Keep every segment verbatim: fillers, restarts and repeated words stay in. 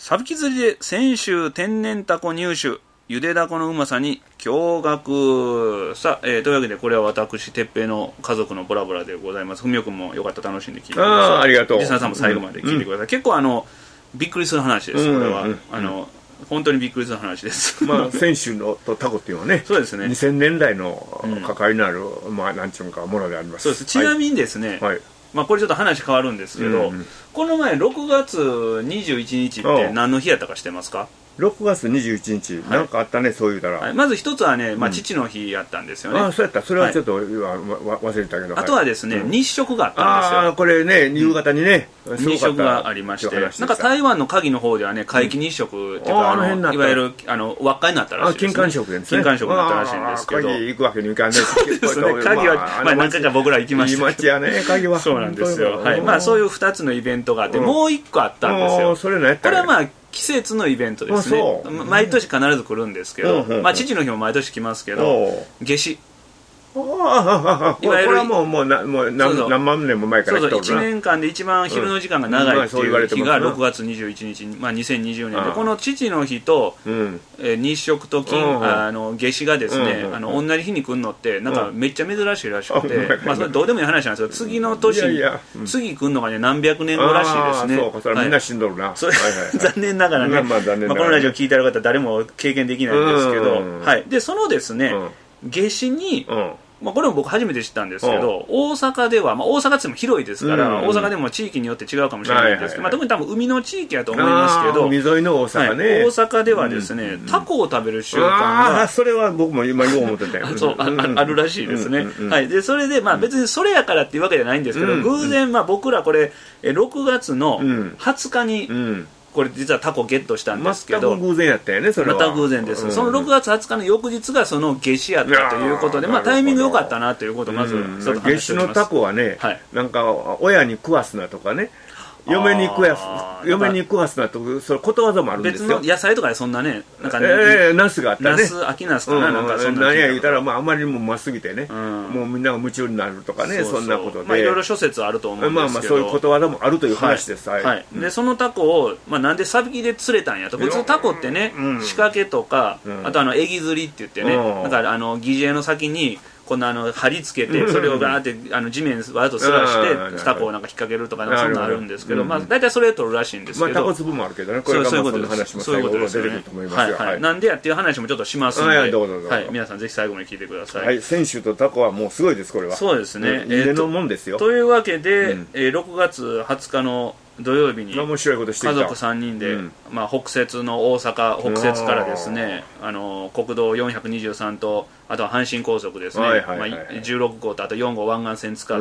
サビキ釣りで泉州天然タコ入手、ゆでだこのうまさに驚愕。さあ、えー、というわけでこれは私鉄平の家族のボラボラでございます。ふみおくんもよかったら楽しんで聞いてください。 ああ、ありがとう。 リスナーさんも最後まで聞いてください、うんうん、結構あのびっくりする話です、これは、うんうんうん、あの本当にびっくりする話です。 まあ泉州のとタコっていうのはね、 そうですね、 にせんねんだいの関わりのある、うん、まあなんちゅうかものであります。 そうです。ちなみにですね、はい、まあこれちょっと話変わるんですけど、うんうん、この前ろくがつにじゅういちにちって何の日やったか知ってますか？ ろくがつにじゅういちにち、はい、なんかあったね、そう言うたら、 はい、まず一つはね、まあ、父の日やったんですよね、うん、 ああ、そうやった、それはちょっと、はい、忘れてたけど、 あとはですね、うん、日食があったんですよ。 ああ、これね、夕方にね、 うん、日食がありまして、なんか台湾の鍵の方ではね、皆既日食っていうか、うん、あのあのいわゆるあの輪っかになったらしいですね。 金環食ですね。 金環食になったらしいんですけど、 鍵行くわけにいかんね。 そうですね、鍵は、まあ、何回か僕ら行きましたけど、 いい街やね、鍵は。 そうなんですよ。はい、まあ、そういうふたつのイベントがあって、もういっこあったんですよ。 それ何やったこれはまあ季節のイベントですね。毎年必ず来るんですけど、まあ父の日も毎年来ますけど、夏至。 いわゆるこれはもうもうなもう 何, 何万年も前から来ておるな。 そうそう、いちねんかんで一番昼の時間が長いっていう日がろくがつにじゅういちにち、まあ、にせんにじゅうねんで、この父の日と、うんえー、日食と金、うん、あの夏至がですね、うん、あの同じ日に来るのってなんかめっちゃ珍しいらしくて、うん、まあそれどうでもいい話なんですけど、次の年いやいや、うん、次来るのがね何百年後らしいですね。 そうか、それはみんな死んどるな、はい、それ残念ながらね、まあまあまあ、このラジオ聞いてある方誰も経験できないんですけど、うんはい、でそのですね、うん、夏至に、うんまあ、これも僕初めて知ったんですけど、大阪では、まあ、大阪っても広いですから、うんうん、大阪でも地域によって違うかもしれないんですけど、はいはいはいまあ、特に多分海の地域やと思いますけど、 海沿いの大阪ね、 はい、大阪ではですね、うんうん、タコを食べる習慣があそれは僕も今よう思ってたよそう あ, あるらしいですね、うんうんうんはい、でそれで、まあ、別にそれやからっていうわけじゃないんですけど、うんうん、偶然、まあ、僕らこれろくがつのはつかに、うんうんこれ実はタコゲットしたんですけど、 全く偶然やったよね、それは。 また偶然です、うん、そのろくがつはつかの翌日がその夏至やったということで、まあ、タイミング良かったなということをまず、うん、 夏至のタコはね、はい、なんか親に食わすなとかね、嫁に食わす嫁に食わすなとそれことわざもあるんですよ。 別の野菜とかでそんなね、なんかね、 えー、ナスがあったね。ナス秋ナスかな、うん、なんかそんな。 何や言うたら、まああまりにもまっすぎてね、うん、もうみんなが夢中になるとかね、そうそうそんなことで、 まあいろいろ諸説あると思うんですけど、 まあまあそういうことわざもあるという話です。 はい。はいうん、でそのタコをまあなんでサビキで釣れたんやと。普通タコってね、うん、仕掛けとか、うん、あとあのエギ釣りって言ってね、うん、なんかあの疑似餌の先にこんなあの針つけてそれをガーってあの地面わざとすらしてタコをなんか引っ掛けるとかそんなあるんですけど、まあ大体それ取るらしいんですけど、 まあタコ粒もあるけどね、これがまあその話も最後出てくると思いますよ。 はいはい。なんでやっていう話もちょっとしますんで、はいどうぞどうぞ。はい、皆さんぜひ最後まで聞いてください。 はい、泉州とタコはもうすごいですこれは。 そうですね。 夢のもんですよ。 というわけでろくがつはつかの土曜日に面白いことしていた家族さんにんで、うんまあ、北摂の大阪北摂からですねあの国道よんひゃくにじゅうさんとあとは阪神高速ですね、はいはいはいまあ、じゅうろっこうとあとよん号湾岸線使って、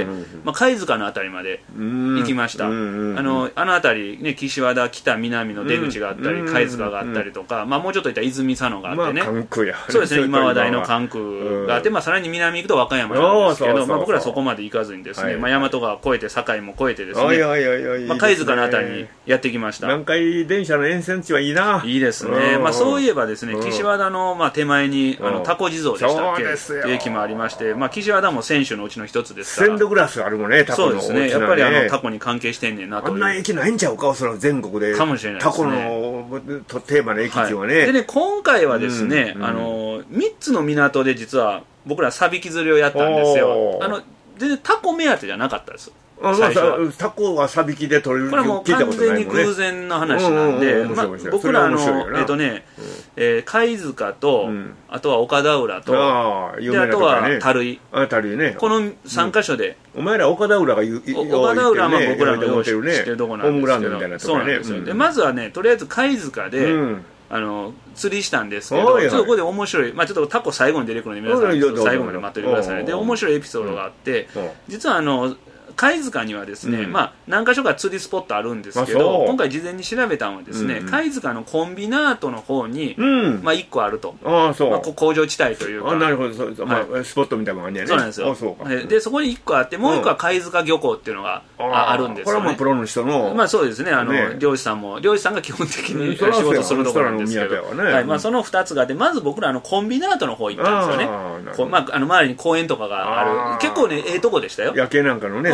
まあ、貝塚の辺りまで行きました。あのあの辺り、ね、岸和田北南の出口があったり貝塚があったりとか、まあ、もうちょっといったら泉佐野があってね、まあ、関空やそうですね今話題の関空があって、まあ、さらに南行くと和歌山なんですけど、まあ、僕らそこまで行かずにですね、はいまあ、大和川越えて境も越えてですね、まあ、貝塚の辺りにやってきました。 南海電車の沿線地はいいないいですね、まあ、そういえばですね岸和田のまあ手前にあのタコ地蔵でしたっけっていう駅もありまして、まあ、岸和田も選手のうちの一つですから、 ステンドグラスあるもんね、タコの大きなね。 そうですね、やっぱりあのタコに関係してんねんなという。 あんな駅ないんちゃうか、おそらく全国でかもしれないですね、 タコのテーマの駅っていうのはね、 はい、でね今回はですね、うん、あのみっつの港で実は僕らサビキ釣りをやったんですよ。あの全然タコ目当てじゃなかったです。 あまあ、タコがサビキで取れるこれはもう完全に偶然の話なんで、僕らあのえっとね、うんえー、貝塚と、うん、あとは岡田浦と、 あ, あ, であとは樽井、 あ樽井ね、 このさんかしょで、 うん、お前ら岡田浦が言う岡田浦は僕らのよう知ってるとこなんですけど、 ね、 そうなんですよ、うん、でまずはねとりあえず貝塚で、うんあの釣りしたんですけど、ちょっとここで面白い、まあ、ちょっとタコ最後に出てくるので皆さん最後まで待っておいてください。で面白いエピソードがあって、実はあの貝塚にはですね、うん、まあ何か所か釣りスポットあるんですけど、今回事前に調べたのはですね、うん、貝塚のコンビナートの方に、うん、まあいっこあると、あそう、まあ、工場地帯というか、 あなるほどそう、はいまあ、スポットみたいなのがあるんやね。 そうなんですよ。あそうか。でそこにいっこあって、もういっこは貝塚漁港っていうのが あ, あるんですよね。 これはまあプロの人の、 まあそうですね、あの、ね、漁師さんも漁師さんが基本的に仕事するところなんですけど、ねはいまあ、そのふたつがあって、まず僕らあのコンビナートの方行ったんですよね。あ、まあ、あの周りに公園とかがある、結構ねええとこでしたよ。 夜景なんかのね、 そ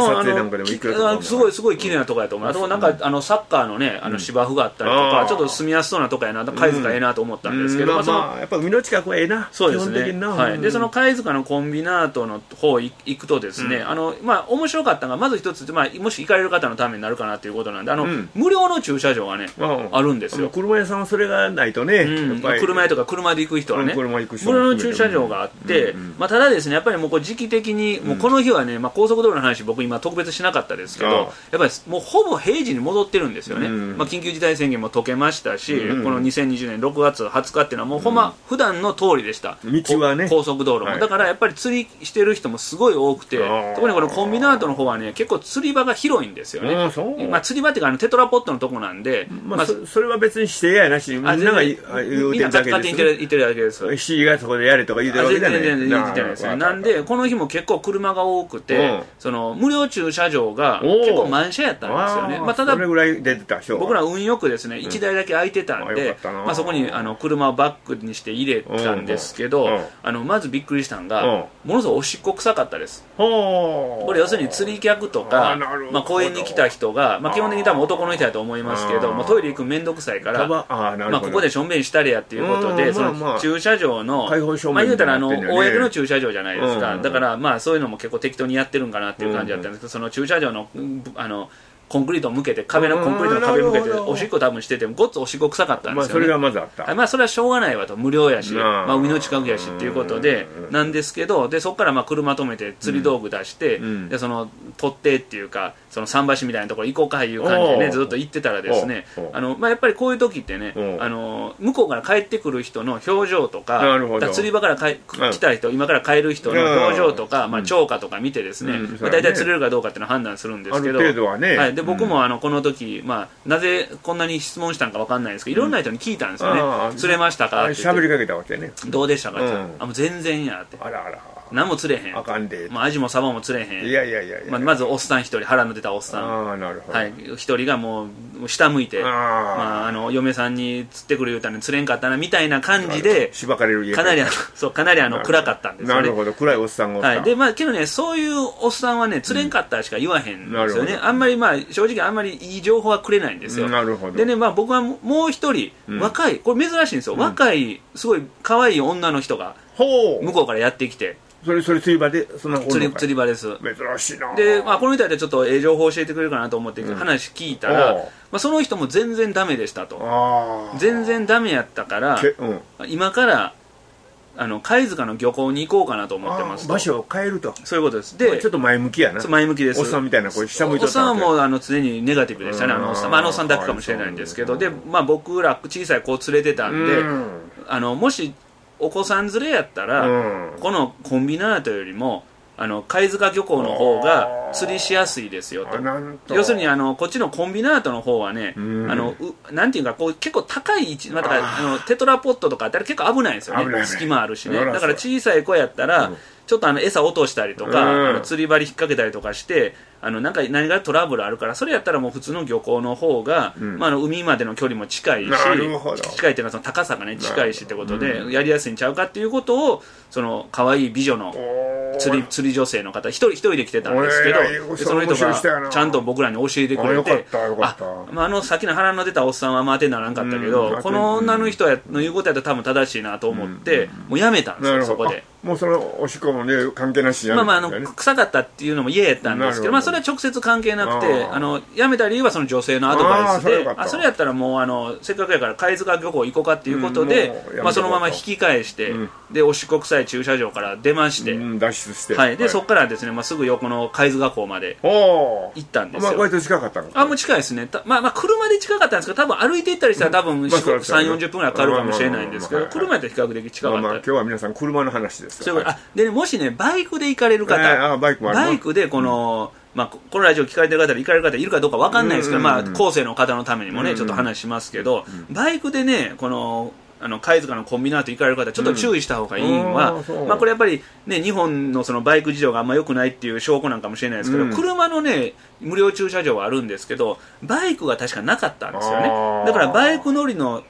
影なんかでも行くとすごいすごい綺麗なとこやと思う、うん、あとなんかあのサッカーのねあの芝生があったりとか、うん、ちょっと住みやすそうなとこやな、貝塚ええなと思ったんですけど、 うん、まあ、まあ、やっぱ海の近くはええな、 そうですね、 基本的にな、 はい、でその貝塚のコンビナートの方行くとですね、うん、あのまあ面白かったのがまず一つ、まあ、もし行かれる方のためになるかなということなんで、あの、うん、無料の駐車場がね、うん、あるんですよ。 車屋さんはそれがないとね、 うん、やっぱり車屋とか車で行く人はね、 うん、 無料の駐車場があって、うんうん、まあ、ただですねやっぱりもうこう時期的に、うん、もうこの日はね、まあ、高速道路の話僕今特別しなかったですけど、やっぱりもうほぼ平時に戻ってるんですよね、うん、まあ、緊急事態宣言も解けましたし、うん、このにせんにじゅうねんろくがつはつかっていうのはもうほんま、うん、普段の通りでした、 道はね、 高速道路も、はい、だからやっぱり釣りしてる人もすごい多くて、特にこのコンビナートの方はね結構釣り場が広いんですよね。あ、まあ、釣り場っていうかあのテトラポットのとこなんで、 まあまあ、そ, それは別に指定やなし、みんなが言うてるだけです、ね、 勝手に言ってるだけです。 しちがそこでやれとか言うてるわけじゃない。 全然言ってないですね。なんでこの日も結構車が多くて、うん、その無料駐車場が結構満車やったんですよね。まあ、ただそれぐらい出てた人僕ら運よくですねいちだいだけ空いてたんで、うん、まあ、そこにあの車をバックにして入れたんですけど、うんうん、あのまずびっくりしたのが、うん、ものすごいおしっこ臭かったです。これ要するに釣り客とか、まあ、公園に来た人が、まあ、基本的に多分男の人だと思いますけど、まあ、トイレ行く面倒くさいから、まあ、ここでしょんべんしたれやっていうことで、その駐車場の開放証明、まあ、言うたらあの公の駐車場じゃないですか、だからまあそういうのも結構適当にやってるんかなっていう感じだったんですけど、その駐車場のあのコンクリートを向けて壁のコンクリートの壁向けておしっこ多分しててごっつおしっこ臭かったんですよね。 まあ、それがまずあった。 まあそれはしょうがないわと、無料やし、まあ、海の近くやしっていうことでなんですけど、でそこからまあ車止めて釣り道具出して、うん、でその取ってっていうかその桟橋みたいなところ行こうかいう感じでねずっと行ってたらですね、あの、まあ、やっぱりこういう時ってねあの向こうから帰ってくる人の表情とか、釣り場から来た人、今から帰る人の表情とか、まあ、釣果とか見てですね、うん、まあ、大体釣れるかどうかっていうのを判断するんですけど、ある程度はね、はい、で僕もあのこの時、まあ、なぜこんなに質問したのか分かんないんですけど、いろんな人に聞いたんですよね、うん、釣れましたかって言って、 喋りかけたわけね、 どうでしたかって、うん、あもう全然やって、 あらあら何も釣れへん、 あかんで、 まあ、アジもサバも釣れへん、 いやいやいやいや、 まあ、まずおっさん一人、腹の出たおっさん、 あなるほど、 はい、一人がもう下向いて、あ、まあ、あの嫁さんに釣ってくれ言うたのに釣れんかったなみたいな感じで、 しばかれる家かなりあのそうかなりあの暗かったんですよね。 なるほど、暗いおっさんがおった、 はい、でまあけどね、そういうおっさんはね釣れんかったしか言わへんですよね、うん、あんまりまあ正直あんまりいい情報はくれないんですよ。 なるほど。 でね、まあ、僕はもう一人、うん、若い、これ珍しいんですよ、うん、若いすごい可愛い女の人が向こうからやってきて、 それそれ釣り場でそんな釣り、釣り場です。 珍しいな。 で、まあ、この人でちょっとええ情報を教えてくれるかなと思って話聞いたら、うん、まあ、その人も全然ダメでしたと。全然ダメやったから、うん、今からあの貝塚の漁港に行こうかなと思ってますと。 場所を変えると。 そういうことです。で、 ちょっと前向きやな。 前向きです。 おっさんみたいなこれ下向いとったわけ。 おっさんはもうあの常にネガティブでしたね、あのおっさん。まあ、あのおっさんだけかもしれないんですけど、で、まあ、僕ら小さい子を連れてたんで、んあのもしお子さん連れやったら、うん、このコンビナートよりもあの貝塚漁港の方が釣りしやすいですよと。要するにあのこっちのコンビナートの方はね、うん、あのうなんていうかこう結構高い位置、まあ、だからあのテトラポットとかあったら結構危ないんですよね、ね、隙間あるしね。だから小さい子やったら、うん、ちょっとあの餌落としたりとか、うん、あの釣り針引っ掛けたりとかしてあのなんか何がトラブルあるから、それやったらもう普通の漁港の方が、うん、まあ、あの海までの距離も近いし、近いっていうのはその高さがね近いしってことで、うん、やりやすいんちゃうかっていうことをその可愛い美女の釣り釣り女性の方一人一人で来てたんですけど、その人がちゃんと僕らに教えてくれて、あ、まあ、あのさっきの腹の出たおっさんはまあ当てにならんかったけど、うん、この女の人の言うことやったら多分正しいなと思って、うん、もうやめたんですよ、そこで。 もうそのおしっこもね関係なしやめたんですよね。まあまああの臭かったっていうのも嫌やったんですけど、まあ、それは直接関係なくて、あのやめた理由はその女性のアドバイスで、あ そ, あそれやったらもうあのせっかくやから貝塚漁港行こうかっていうことで、うん、まあ、そのまま引き返して、うん、でおしっこ臭い駐車場から出まして、うん、 脱出して、 はい、で、はい、そこからですね、まあ、すぐ横の貝塚港まで行ったんですよ。 まあ、割と近かったの。 あ、もう近いですね。まあまあ車で近かったんですけど、多分歩いて行ったりしたら多分、うん、さん、よんじゅっぷんぐらいかかるかもしれないんですけど、車やったら比較的近かった。 まあまあ、今日は皆さん車の話ですよ。 そういうこと、はい、あでね、もしねバイクで行かれる方、 えー、あバイクもあるの？ バイクでこの、うん、まあ、このラジオ聞かれてる方で行かれる方いるかどうか分かんないですけど、まあ、後世の方のためにもね、ちょっと話しますけど、バイクでね、この、あの貝塚のコンビナート行かれる方ちょっと注意した方がいいのは、うん、まあ、これやっぱり、ね、日本のそのバイク事情があんま良くないっていう証拠なんかもしれないですけど、うん、車のね無料駐車場はあるんですけどバイクが確かなかったんですよね。だからバイク乗りの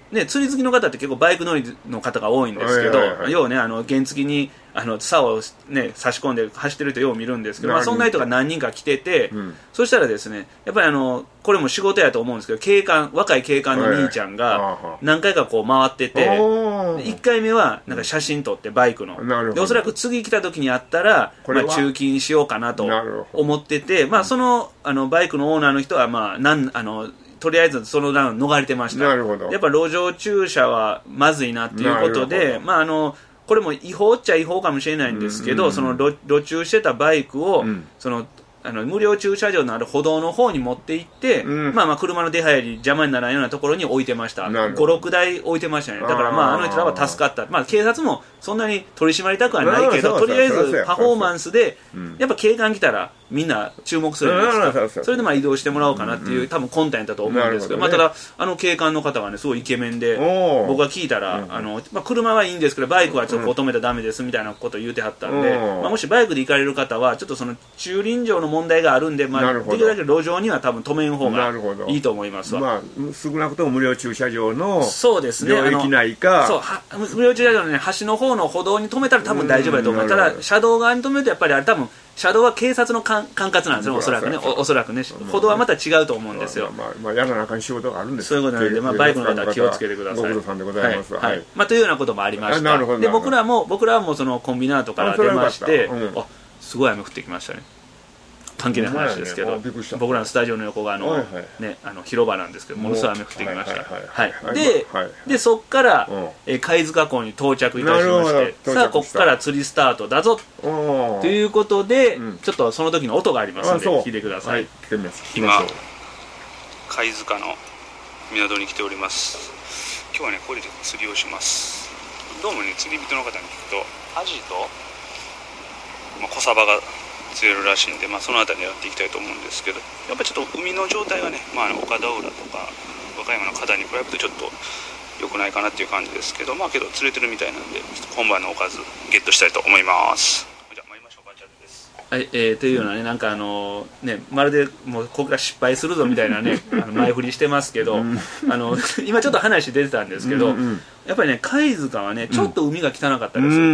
ね、釣り好きの方って結構バイク乗りの方が多いんですけど、はいはいはい、要はね、あの原付にあの竿を、ね、差し込んで走ってる人よう見るんですけど、まあ、そんな人が何人か来てて、うん、そしたらですね、やっぱりあのこれも仕事やと思うんですけど、警官若い警官の兄ちゃんが何回かこう回ってて、はい、いっかいめはなんか写真撮ってバイクの、でおそらく次来た時に会ったら、まあ、中金しようかなと思ってて、まあ、その、あのバイクのオーナーの人は、まあ、なんあのとりあえずその段逃れてました。なるほど。やっぱ路上駐車はまずいなっていうことで、まああのこれも違法っちゃ違法かもしれないんですけど、うんうん、その 路, 路駐してたバイクを、うん、そのあの無料駐車場のある歩道の方に持って行って、うん、まあまあ車の出入り邪魔にならないようなところに置いてました。ご、ろくだい置いてましたね。だからまああの人らは助かった。まあ警察もそんなに取り締まりたくはないけど、とりあえずパフォーマンスで、やっぱ警官来たらみんな注目するじゃないですか。それでまあ移動してもらおうかなっていう多分魂胆だと思うんですけど、まあただあの警官の方はねすごいイケメンで、僕が聞いたらあのまあ車はいいんですけどバイクはちょっと止めたらダメですみたいなことを言うてはったんで、まあもしバイクで行かれる方はちょっとその駐輪場の問題があるんで、まあできるだけ路上には多分止めん方がいいと思いますわ。 まあ少なくとも無料駐車場のそうですね。 領域内か、 そうは無料駐車場のね端の方の歩道に止めたら多分大丈夫だと思う。ただ車道側に止めるとやっぱりあれ多分車道は警察の管轄なんですよ、おそらくね。お, おそらくね、歩道はまた違うと思うんですよ。 まあ、まあまあ、やらなあかん仕事があるんです。 そういうことなので、まあ、バイクの方は気をつけてください。 ご苦労さんでございます。はい。 はい、まあ、というようなこともありました。で、僕らも、僕らはもうそのコンビナートから出まして、うん、あ、すごい雨降ってきましたね。関係ない話ですけど、ね、僕らのスタジオの横があの、はいはいね、あの広場なんですけど、ものすごい雨降ってきました。で、はい、でそこから、うんえー、貝塚港に到着いたしまして、さあここから釣りスタートだぞということで、うん、ちょっとその時の音がありますので聞いてください。はい、今貝塚の港に来ております。今日はねこれで釣りをします。どうもね釣り人の方に聞くとアジと、まあ、小サバが釣れるらしいんで、まあ、そのあたりやっていきたいと思うんですけど、やっぱりちょっと海の状態がね、まあ、岡田浦とか和歌山の方に比べてちょっと良くないかなっていう感じですけど、まあけど釣れてるみたいなんで本番のおかずゲットしたいと思います。じゃあ参りましょうか。チャルです。はい、えー、というようなね、なんかあのね、まるでもうここから失敗するぞみたいなねあの前振りしてますけど、あの今ちょっと話出てたんですけど、うんうん、やっぱりね貝塚はねちょっと海が汚かったです、うん、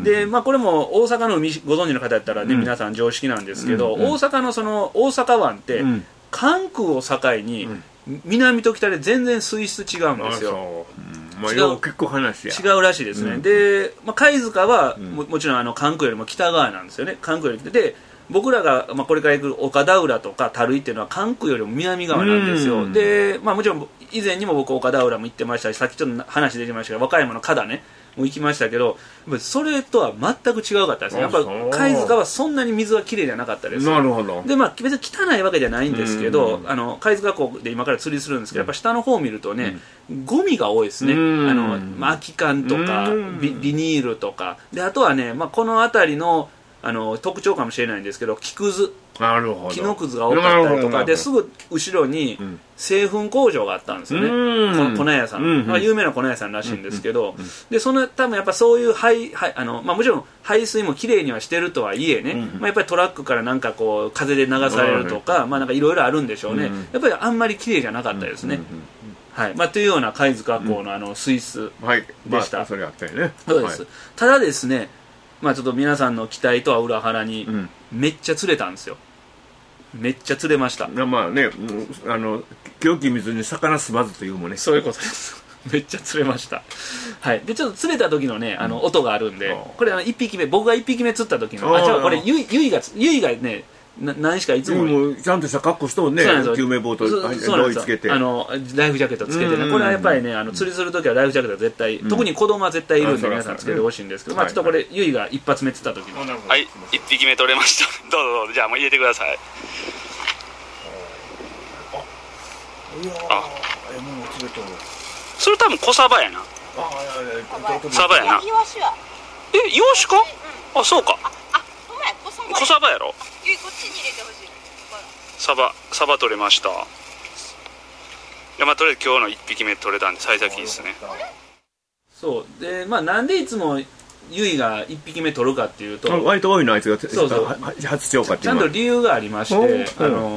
でまあこれも大阪の海ご存知の方だったらね、うん、皆さん常識なんですけど、うんうん、大阪のその大阪湾って、うん、関空を境に、うん南と北で全然水質違うんですよ。 まあ、よう結構話や違うらしいですね、うん、で、まあ、貝塚は も, もちろんあの関空よりも北側なんですよね。関空よりで僕らが、まあ、これから行く岡田浦とか垂井っていうのは関空よりも南側なんですよ。で、まあ、もちろん以前にも僕岡田浦も行ってましたし、さっきちょっと話出てましたけど和歌山の加田ねも行きましたけど、それとは全く違うかったですね。やっぱ貝塚はそんなに水はきれいじゃなかったです。 なるほど。 でまあ別に汚いわけじゃないんですけど、あの貝塚港で今から釣りするんですけど、やっぱ下の方を見るとね、うん、ゴミが多いですね。あの、まあ、空き缶とかビ、ビニールとかで、あとはね、まあ、この辺りのあの特徴かもしれないんですけど、木くず、 なるほど、 木のくずが多かったりとかですぐ後ろに製粉工場があったんですよね、うん、粉屋さん、うんまあ、有名な粉屋さんらしいんですけど、うん、でその多分やっぱそういう排、排あの、まあ、もちろん排水もきれいにはしてるとはいえね、うんまあ、やっぱりトラックからなんかこう風で流されるとか、まあなんかいろいろあるんでしょうね、うん、やっぱりあんまりきれいじゃなかったですね、うんうんうんはいまあ、というような貝塚港のあの水質でした、 うんはいまあ、それあったよね。 そうです、はい、ただですね、まあ、ちょっと皆さんの期待とは裏腹に、うん、めっちゃ釣れたんですよ。めっちゃ釣れました。 まあね、あの清き水に魚すまずというもね、 そういうことですめっちゃ釣れました。はい。でちょっと釣れた時のね、あの音があるんで、うん、これあのいっぴきめ、僕がいっぴきめ釣った時の、あ、じゃあこれゆいゆいがゆいがね。な何しかいつももちゃんとした格好しとね、救命ボート胴衣つけて、 あのライフジャケットつけてね、これはやっぱりね、あの釣りするときはライフジャケットは絶対、うん、特に子供は絶対いるんで皆さんつけてほしいんですけど、まあちょっとこれゆいが一発目釣った時の、はい、いっぴきめ取れましたどうぞどうぞ、じゃあもう入れてください。あ、それ多分小サバやな。サバやな。え、イワシか？あ、そうか。小サバやろ。こっちに入れてほしい。サバ、サバ取れました。いや、まあとりあえず今日のいっぴきめ取れたんで幸先いいですね。そうで、まあなんでいつもユイがいっぴきめ取るかっていうと、 割と多いのあいつがそうそう初釣果っていうのはちゃんと理由がありまして、あの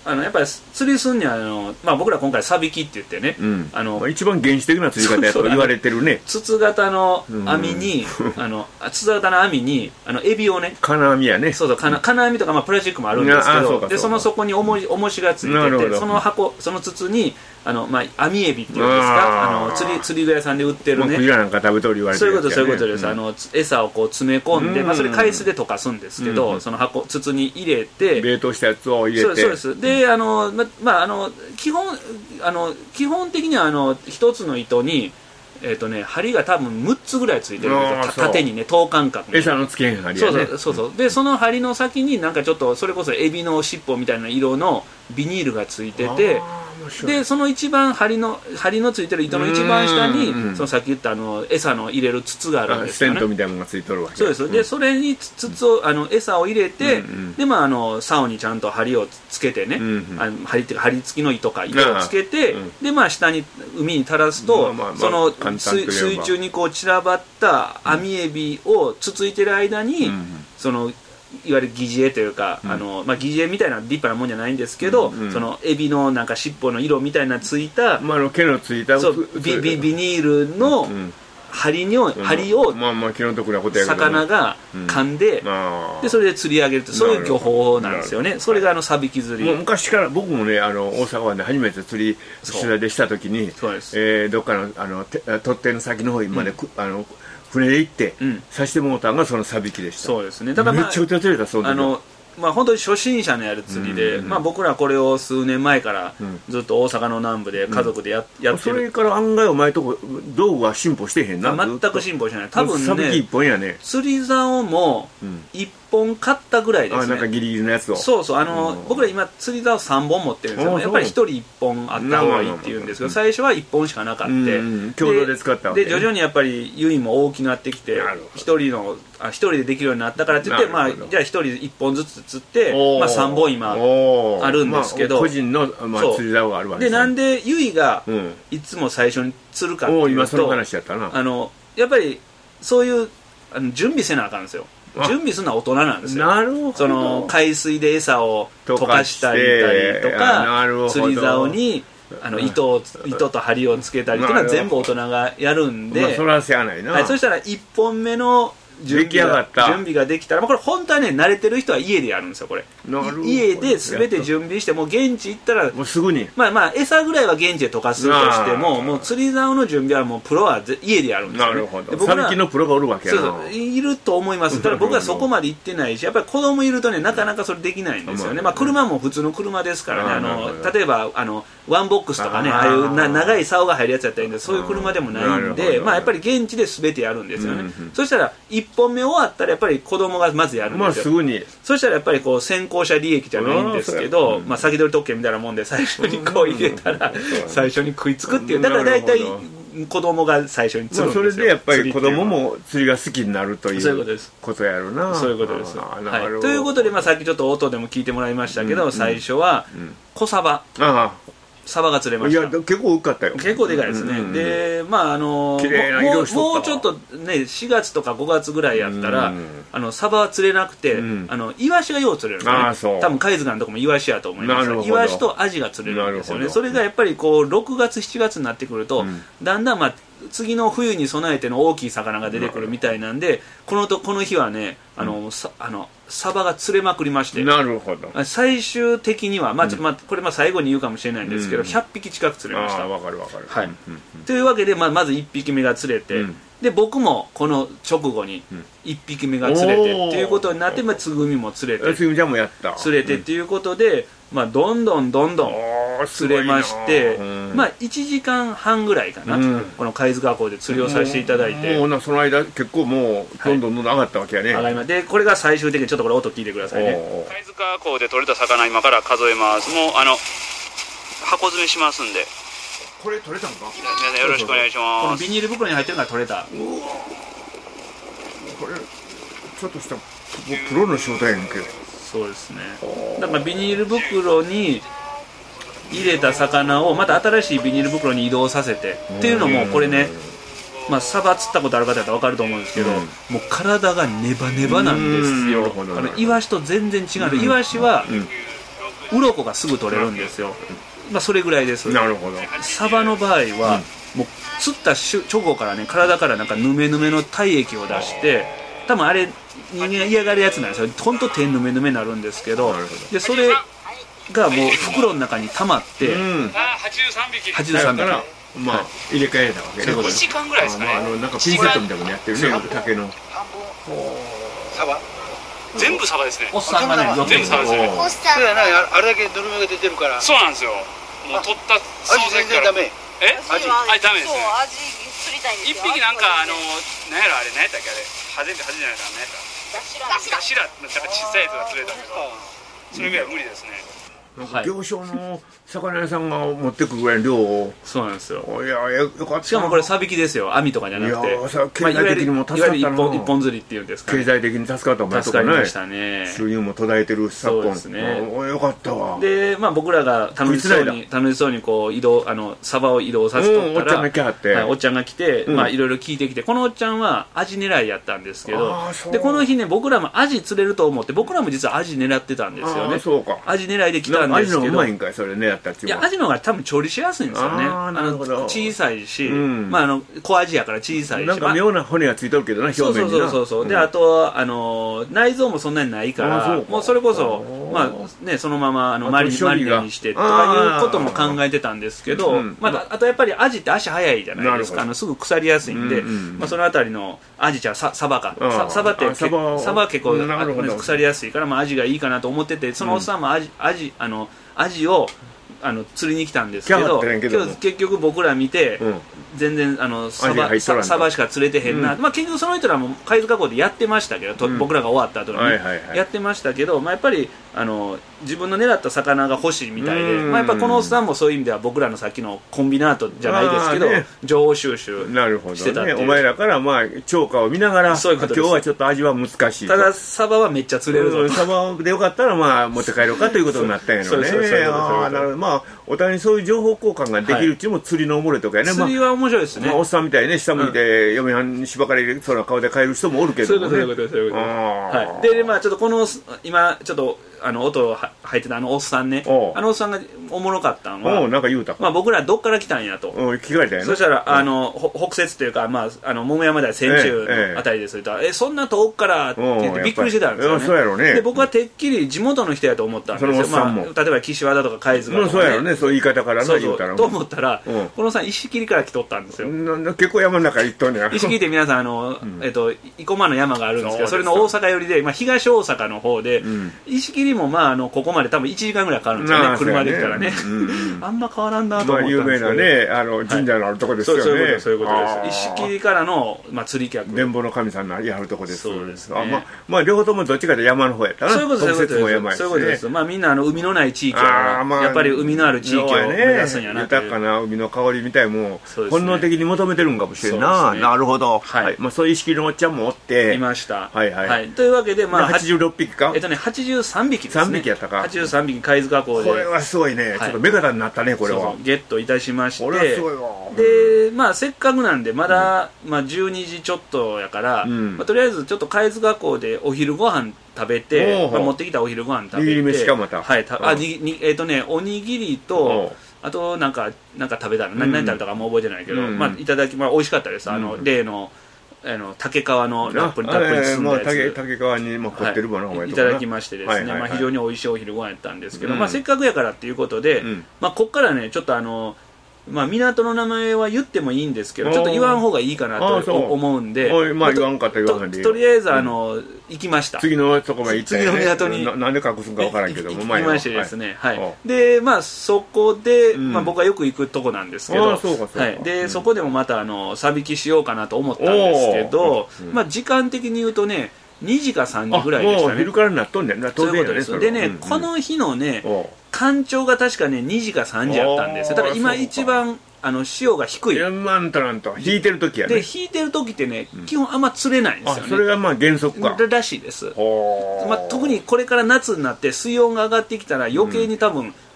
あのやっぱり釣りすんにはあの、まあ、僕ら今回サビキって言ってね、うん、あの一番原始的な釣り方やと言われてるね。 筒型の網に、うん、あの筒型の網にあのエビをね、 金網やね、 そうそう、金金網とか、まあ、プラスチックもあるんですけど、でその底に重い重しがついてて、その箱その筒にあの、まあ、網エビっていうんですか、あの釣り釣り具屋さんで売ってるね、 クジラなんか食べとる言われてるやつやね、 そういうことそういうことです、うん、あの餌をこう詰め込んで、まあ、それ海水で溶かすんですけど、うん、その箱筒に入れて冷凍したやつを入れて、 そうそうです。で、あのままああの基本あの基本的にはあの一つの糸にえーとね、針が多分むっつぐらいついてるんですよ、縦にね、等間隔に餌のつけへん針やね。 そうそうそうそう、でその針の先になんかちょっとそれこそエビの尻尾みたいな色のビニールがついてて、でその一番針の針のついてる糸の一番下に、うんうん、そのさっき言ったあの餌の入れる筒があるんですよね。 ステントみたいなのがついとるわけ。 そうです、うん、でそれに筒をあの餌を入れて、うんうん、でまああの竿にちゃんと針をつけてね、うんうん、あの針っていうか針付きの糸か糸をつけて、うん、でまあ下に海に垂らすと、まあまあまあ、その水, 水中にこう散らばった網エビをつついてる間に、うん、そのいわゆる疑似餌というか、うん、あのまあ、疑似餌みたいな立派なもんじゃないんですけど、うんうん、そのエビのなんか尻尾の色みたいなついた、 まあ、の毛のついたそうビ, ビ, ビニールの針に、うん、針を魚が噛んで、うん、でそれで釣り上げるとそういう漁法なんですよね。それがあのサビキ釣り。 もう昔から僕もねあの大阪湾で初めて釣り取材でした時に、えー、どっかのあの取っ手の先の方まで、うん、あの船で行って、うん、刺してもらったのがそのサビキでした。 そうですね。だから、まあ、 めっちゃ釣れたその時は。あのまあ、本当に初心者のやる釣りで、うんうん、まあ、僕らこれを数年前からずっと大阪の南部で家族で や,、うん、やってる。 それから案外お前とこ道具は進歩してへんな。 全く進歩してない。多分ねサビキ一本やね。 釣り竿も一本買ったぐらいですね。 あ、なんかギリギリのやつを。 そうそう、あの、うん、僕ら今釣り竿さんぼん持ってるんですよ。やっぱりひとりいっぽんあった方がいいっていうんですけど、最初はいっぽんしかなかった、うんうん、 共同で使ったわけ、ね、 で徐々にやっぱりユイも大きくなってきてひとりのあひとりでできるようになったからって言って、まあ、じゃあひとりいっぽんずつ釣って、まあ、さんぼん今あるんですけど、まあ、 個人の、まあ、釣り竿があるわけです、ね、でなんでユイがいつも最初に釣るかっていうと、 今その話やったな。 あのやっぱりそういうあの準備せなあかんですよ。準備するのは大人なんですよ。 なるほど。 その海水で餌を溶かしたりとか釣り竿にあの 糸, 糸と針をつけたりっていうのは全部大人がやるんで、 まあ、それはしゃあないな、 はい、そしたらいっぽんめの準備が準備ができたら、まあ、これ本当はね慣れてる人は家でやるんですよ。これ家で全て準備してもう現地行ったらもうすぐに、 まあまあ餌ぐらいは現地で溶かすとしてももう釣り竿の準備はもうプロは家でやるんですよ、ね、 なるほど。サビキのプロがおるわけやな。 そうそういると思います。ただ僕はそこまで行ってないし、やっぱり子供いるとねなかなかそれできないんですよね。まあ車も普通の車ですからね、あの例えばあのワンボックスとかね、ああいうな長い竿が入るやつやったらいいんで、そういう車でもないんで、まあやっぱり現地で全てやるんですよね、うんうん、そしたらいっぽんめ終わったらやっぱり子供がまずやるんですよ、まあ、 すぐに。 そしたらやっぱりこう先行者利益じゃないんですけど、まあ、先取り特権みたいなもんで最初にこう入れたら最初に食いつくっていう、だから大体子供が最初に釣るんですよ、 まあ、それでやっぱり子供も釣りが好きになるというそういうことです。 ことやるな。 そういうことです、はい、ということで、まあ、さっきちょっと音でも聞いてもらいましたけど、うんうん、最初は小サバ、ああサバが釣れました。 いや結構大きかったよ。 結構でかいですね、うんうんうん、でまああの綺麗な色しとったわ。 もうちょっとねしがつとかごがつぐらいやったら、うんうん、あのサバは釣れなくて、うん、あのイワシがよう釣れるんですよね。多分貝塚のとこもイワシやと思いますが、イワシとアジが釣れるんですよね。それがやっぱりこうろくがつしちがつになってくると、うん、だんだんまあ次の冬に備えての大きい魚が出てくるみたいなんで、このとこの日はねあの、うん、さあのサバが釣れまくりまして、 なるほど。 最終的には、まあうんまあ、これまあ最後に言うかもしれないんですけど、うん、ひゃっぴき近く釣れました。 あ、わかるわかる、 はい、うんうん、というわけで、まあ、まずいっぴきめが釣れて、うん、で僕もこの直後にいっぴきめが釣れて、うん、っていうことになって、まあ、つぐみも釣れてつぐみちゃんもやった釣れてっていうことで、まあ、どんどんどんどん釣れまして、うん、まあ、いちじかんはんぐらいかな、うん、この貝塚港で釣りをさせていただいて、 もうなその間結構もうどんどんどんどん上がったわけやね、 はい、上がります。でこれが最終的にちょっとこれ音聞いてくださいね。貝塚港で取れた魚今から数えます。もうあの箱詰めしますんで。 これ取れたんか。 皆さんよろしくお願いします。このビニール袋に入ってるから取れた。 これちょっとしたプロの仕事やねんけど。 そうですね。だからビニール袋に入れた魚をまた新しいビニール袋に移動させてっていうのもこれね、まあ、サバ釣ったことある方だったら分かると思うんですけど、うん、もう体がネバネバなんですよ。あのイワシと全然違う、うん、イワシは、うん、 鱗がすぐ取れるんですよ。まあ、それぐらいです。 なるほど。 サバの場合は、うん、もう釣った直後からね、体からなんかヌメヌメの体液を出して、多分あれ人間が嫌がるやつなんですよ。ほんと手ヌメヌメになるんですけど、でそれがもう袋の中に溜まって、うん、はちじゅうさんびきはちじゅうさんびき、 まあ、入れ替えたわけね。 いちじかんぐらいですかね。 あのなんかピンセットみたいなのやってるね、竹の。 サバ全部サバですね。おっさんがね、全部サバですね。 そうやな、あれだけドルメが出てるから。 そうなんですよ。もう取った味全然ダメ。 え？味味ダメですね。 味釣りたいんですよ。 一匹なんかあのなんやろあれ何やったっけあれ。初めて初めてじゃないか何やった。ガシラ。ガシラなんか小さいやつが釣れたけど、それぐらい無理ですね。 行商の魚屋さんが持ってくるぐらいの量を。 そうなんですよ。 いやよかった。 しかもこれサビキですよ、網とかじゃなくて。 いや経済的にも助かったな。 いわゆる一本一本釣りっていうんですか。 経済的に助かったもんね。 助かりましたね。 収入も途絶えてる昨今。そうですね。よかったわ。 でまあ僕らが楽しそうに楽しそうにこう移動あのサバを移動させとったら、おっちゃんが来はって、おっちゃんが来てまあいろいろ聞いてきて、このおっちゃんはアジ狙いやったんですけど、でこの日ね僕らもアジ釣れると思って僕らも実はアジ狙ってたんですよね。そうか。アジ狙いで来たんですけど。 それねやったっちゅう。 いやアジの方が多分調理しやすいんですよね。あの小さいし、うん、まああの小アジやから小さいし、 なんか妙な骨がついてるけどな、表面にな。 そうそうそうそう、うん、であとあの内臓もそんなにないから、うもうそれこそまあねそのままあのマリマリネにしてとかいうことも考えてたんですけど、まああとやっぱりアジって足早いじゃないですか。あのすぐ腐りやすいんで、うんうん、まあそのあたりのアジちゃんササバかサバってサバサバ結構腐りやすいから、まあアジがいいかなと思ってて、そのおっさんもアジアジあのアジをあの釣りに来たんですけど、今日結局僕ら見て、うん、全然あのサバサバしか釣れてへんな、うん、まあ、結局その人らも貝塚港でやってましたけど、うん、僕らが終わった後に、ねはいはいはい、やってましたけど、まあ、やっぱりあの自分の狙った魚が欲しいみたいで、まあ、やっぱこのおっさんもそういう意味では僕らのさっきのコンビナートじゃないですけど、ね、情報収集してたっていう、 ね、お前らからまあ釣果を見ながらそういうことです。今日はちょっと味は難しいと。 ただサバはめっちゃ釣れるぞと、 サバでよかったらまあ持って帰ろうかということになったんやろね。まあお互いにそういう情報交換ができるうちも釣りのおもろいとかやね、はい、 釣りは面白いですね、 まあ、おっさんみたいにね下向いて、うん、嫁はんにしばかれるそうな顔で帰る人もおるけどもね。そういうことですそういうことです、 はい、でまあちょっとこの今ちょっとあの音入ってたあのおっさんね、あのおっさんがおもろかったのは、 なんか言うた、 まあ、僕らどっから来たんやと、 聞かれたやな。 そしたら、あの北摂というか、まあ、あの桃山台千中のあたりですと、えええ、そんな遠くからって言ってびっくりしてたんですよね。 そうやろね。 で僕はてっきり地元の人やと思ったんですよ。まあ、例えば岸和田とか海津とか、ね、 そうやろね、そういう言い方からそうそうと思ったら、うん、このさん石切から来とったんですよ。 結構山の中行っとんねや。 石切って皆さんあの、うん、えっと生駒の山があるんですけど、それの大阪寄りで、まあ、東大阪の方で、うん、石切もまああのこここまで多分いちじかんぐらいかかるんですよね、車で来たらね、うんうん、あんま変わらんなと思ったんですけど、まあ、有名なねあの神社のあるとこですよね、はい、 そういうことそういうことです。石切からの、まあ、釣り客伝保の神さんのやるとこです。 そうですね。 あ、まあ、まあ両方ともどっちかで山の方やったな。 そういうことですそういうことです。まあみんなあの海のない地域は、まあ、やっぱり海のある地域を目指すんやな、 ね、豊かな海の香りみたいも、ね、本能的に求めてるんかもしれんな、ね、なるほど、はいはい、まあ、そういう石切のおっちゃんもおっていました、 はいはいはい、 というわけで、まあ、 はちじゅうろっぴきか、 えっとね、はちじゅうさんびきですね。 さんびきやったか。 はちじゅうさんびき貝塚港でこれはすごいね、はい、ちょっと目方になったねこれは。そうそうゲットいたしまして、 これはすごいわ。 でまあせっかくなんでまだ、うん、まあ、じゅうにじちょっとやから、うん、まあ、とりあえずちょっと貝塚港でお昼ご飯食べて、まあ、持ってきたお昼ご飯食べて、 握り飯かまた、 はい、たあににえっ、ー、とねおにぎりとあとなんかなんか食べたら、うん、何何食べたかもう覚えてないけど、うん、まあいただきまあ美味しかったです。あの、うん、例のあの竹皮のラップにたっぷり包んだやつ、 えー、竹皮にも凝ってるもの、 はい、いただきましてですね、はいはいはい、まあ、非常に美味しいお昼ご飯やったんですけど、うん、まあ、せっかくやからっていうことで、うん、まあ、こっからねちょっとあのまあ、港の名前は言ってもいいんですけどちょっと言わん方がいいかなと思うんで、 まあ、言わんかった言わんでいい。 と, とりあえずあの、うん、行きました。 次のとこまで行ったよね。 次の港にな, なんで隠すんか分からんけども行きましてですね、はいはい、でまあそこで、うん、まあ、僕はよく行くとこなんですけど、 そうかそうか、 はい、で、うん、そこでもまたあのサビキしようかなと思ったんですけど、うん、まあ、時間的に言うとねにじかさんじぐらいでしたね。 もう昼からになっとんねんな。 そういうことです。でね、うんうん、この日のね干潮が確かねにじかさんじやったんですよ。だから今一番あの潮が低い。 なんとなんと引いてる時やね。 で引いてる時ってね、うん、基本あんま釣れないんですよね。 あ、それがまあ原則からしいです。まあ、特にこれから夏になって水温が上がってきたら余計に多分、うん、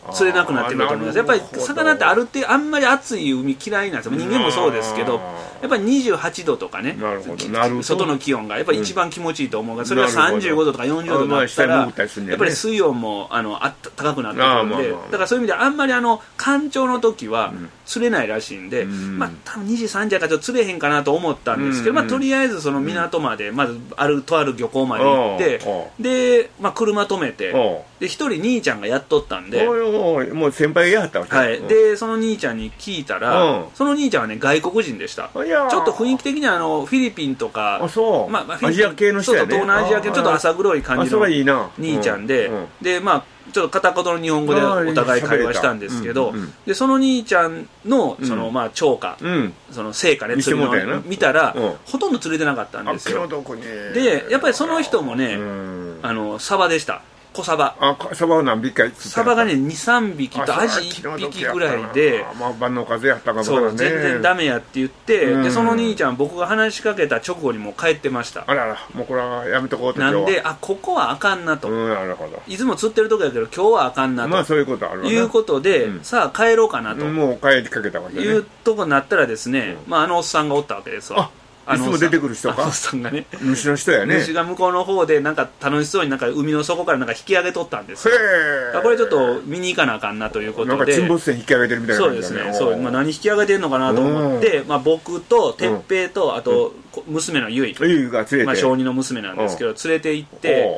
釣れなくなってくると思います。やっぱり魚ってある程度あんまり暑い海嫌いなんですよ。人間もそうですけど、やっぱりにじゅうはちどとかね、外の気温がやっぱり一番気持ちいいと思うが、それがさんじゅうごどとかよんじゅうどになったらやっぱり水温もあのあった高くなってくるんで、だからそういう意味であんまりあの干潮の時は釣れないらしいんで、まあ多分にじさんじやからちょっと釣れへんかなと思ったんですけど、まあとりあえずその港までまずあるとある漁港まで行って、でまあ車止めて、で一人兄ちゃんがやっとったんで、 もう先輩がやったわけ、 はい、でその兄ちゃんに聞いたら、その兄ちゃんはね外国人でした。ちょっと雰囲気的にはあのフィリピンとか、 あそう、 まあ、 アジア系の人やね、 東南アジア系のちょっと浅黒い感じの兄ちゃんで、でまあちょっと片言の日本語でお互い会話したんですけど、でその兄ちゃんのそのまあ釣果、その成果ね、釣りの見たらほとんど釣れてなかったんですよ。でやっぱりその人もね、あのサバでした。小サバ。 あ、サバは何匹か釣ったの？ サバがねにさんびきとアジいっぴきぐらいで、 まあ万能風やったかもそう全然ダメやって言って、でその兄ちゃん僕が話しかけた直後にもう帰ってました。 あらら、もうこれはやめとこうと。 なんで、あ、ここはあかんなと、 なるほど、 いつも釣ってるとこやけど今日はあかんなと、 まあそういうことあるわな、 いうことで、さあ帰ろうかなと、 もう帰りかけたわけね、 いうとこになったらですね、まああのおっさんがおったわけですわ。 いつも出てくる人か、 あのおっさんがね、 主の人やね、 主が向こうの方でなんか楽しそうになんか海の底からなんか引き上げとったんですよ。これちょっと見に行かなあかんなということで、 なんか沈没船引き上げてるみたいな感じだね。そうですね、そう、まあ、何引き上げてるのかなと思って、まあ、僕と哲平とあと娘のゆい、 ゆいが連れて、 まあ、小児の娘なんですけど連れて行って、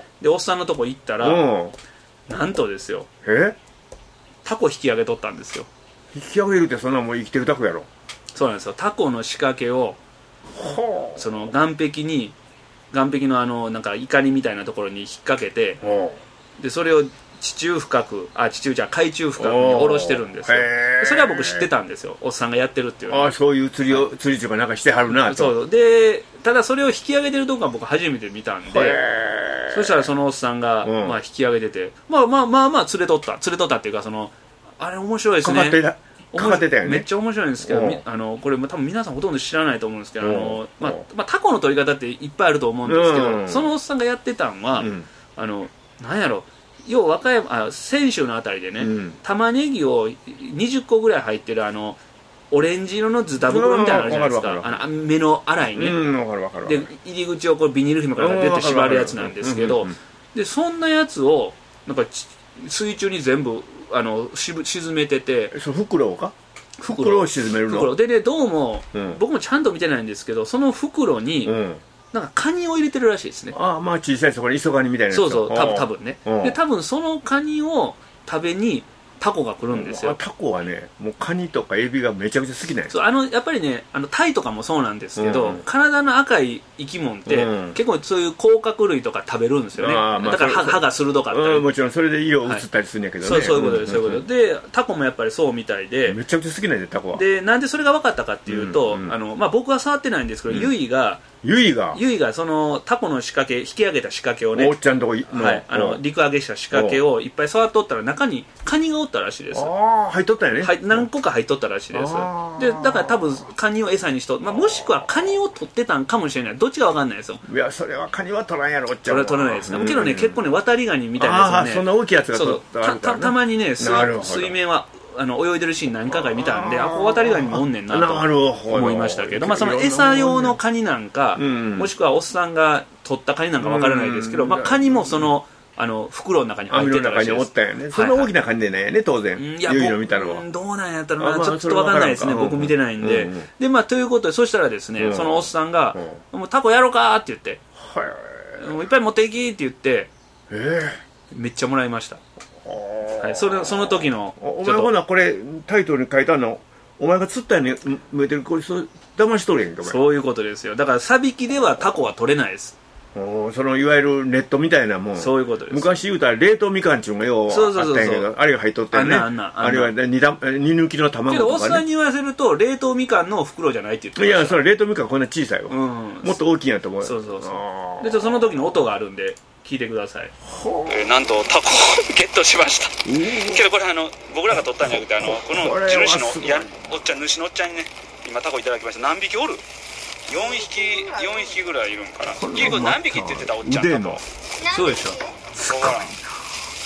でおっさんのとこ行ったらなんとですよ、 えタコ引き上げとったんですよ。 引き上げるってそんなもう生きてるタコやろ。 そうなんですよ。タコの仕掛けをその岸壁に岸壁のあのなんかイカリみたいなところに引っ掛けて、でそれを地中深くあ地中じゃ海中深くに下ろしてるんですよ。それは僕知ってたんですよ、おっさんがやってるっていうのは。 ああ、そういう釣りを釣りとかなんかしてはるなと。 そうで、ただそれを引き上げてるとこは僕初めて見たんで、そしたらそのおっさんが、まあ、引き上げてて、まあまあまあまあ釣れとった釣れとったっていうか、そのあれ面白いですね。 かかってたかかってたよね。 めっちゃ面白いんですけど、あのこれ多分皆さんほとんど知らないと思うんですけど、あの、まあまあ、タコの取り方っていっぱいあると思うんですけど、そのおっさんがやってたんは、あのなんやろ、要は和歌山あ泉州のあたりでね、玉ねぎをにじゅっこぐらい入ってるあのオレンジ色のズタ袋みたいなのあるじゃないですか、あの目の粗いね、で入り口をこうビニール紐から出て縛るやつなんですけど、でそんなやつをなんか水中に全部あのし沈めてて、 その袋か袋を沈めるの袋でね、どうも、うん、僕もちゃんと見てないんですけど、その袋に、うん、なんかカニを入れてるらしいですね。 ああ、まあ小さいそこに磯ガニみたいなやつ。 そうそう、多分多分ね。で多分そのカニを食べにタコが来るんですよ。 タコはね、もうカニとかエビがめちゃくちゃ好きなんです。 そう、あのやっぱりね、あのタイとかもそうなんですけど、うん、体の赤い生き物って、うん、結構そういう甲殻類とか食べるんですよね。まあ、だから歯が鋭かったり、 うん、もちろんそれで色移ったりするんやけどね、 はい、そうそういうことです、そういうことで、タコもやっぱりそうみたいで、 めちゃくちゃ好きなんでタコは。 でなんでそれが分かったかっていうと、うんうん、あのまあ、僕は触ってないんですけど、うん、ゆいがゆいがゆいがそのタコの仕掛け引き上げた仕掛けをね、 おっちゃんとこの、はい、あの陸揚げした仕掛けをいっぱい触っとったら中にカニがおったらしいです。 ああ、入っとったよね。 はい、何個か入っとったらしいです。でだから多分カニを餌にしと、まあ、もしくはカニを取ってたんかもしれない、どっちか分かんないですよ。 いや、それはカニは取らんやろ、おっちゃんは。 それは取らないですね。もちろんね、結構ね渡りガニみたいなやつはね、 そんな大きいやつが取ったら、 た, た, たまにね 水, 水面はあの泳いでるシーン何回か見たんで、あこう渡りガニもおんねんなと思いましたけど、まあ、その餌用のカニなんか、うん、もしくはおっさんが取ったカニなんか分からないですけど、うん、まあ、カニもそのあの袋の中に入ってたらしいです。網の中におったよね。 そんな大きなカニでないよね、当然。いや、ゆいの見たのは。 どうなんやったらな、ちょっと分かんないですね、僕見てないんで。うんうん、で、まあ、ということで、そしたらですね、うん、そのおっさんが、うん、もうタコやろうかって言って、はい、もういっぱい持っていきって言って、えー、めっちゃもらいました。はい、それその時のお前ほなこれタイトルに書いたのお前が釣ったように見えてる、これそ騙しとるやんか。 そういうことですよ。だからサビキではタコは取れないです。 おそのいわゆるネットみたいなもん。 そういうことです。 昔言うたら冷凍みかんちゅうのがようあったんやけど、あれが入っとったよね。あんなあんなあれは煮抜きの卵とかね。けどおっさんに言わせると冷凍みかんの袋じゃないって言ってました。 いや、それ冷凍みかんこんな小さいわ、うん、もっと大きいんやと思う。 そうそうそう。でその時の音があるんで聞いてください。えー、なんとタコをゲットしました。けどこれあの僕らが取ったんじゃなくて、あのこの地主のやおっちゃん主のおっちゃんにね今タコいただきました。何匹おる？よんひきよんひきぐらいいるんかな。結構何匹って言ってたおっちゃんだと。そうでしょ。そうか。ありがとうござい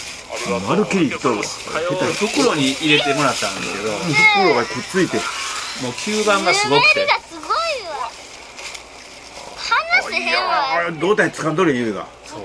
まるっきりとるわ。 袋に入れてもらったんですけど、 袋がくっついてもう吸盤がすごくて離せへんわ。 胴体掴んどるゆいが。 そう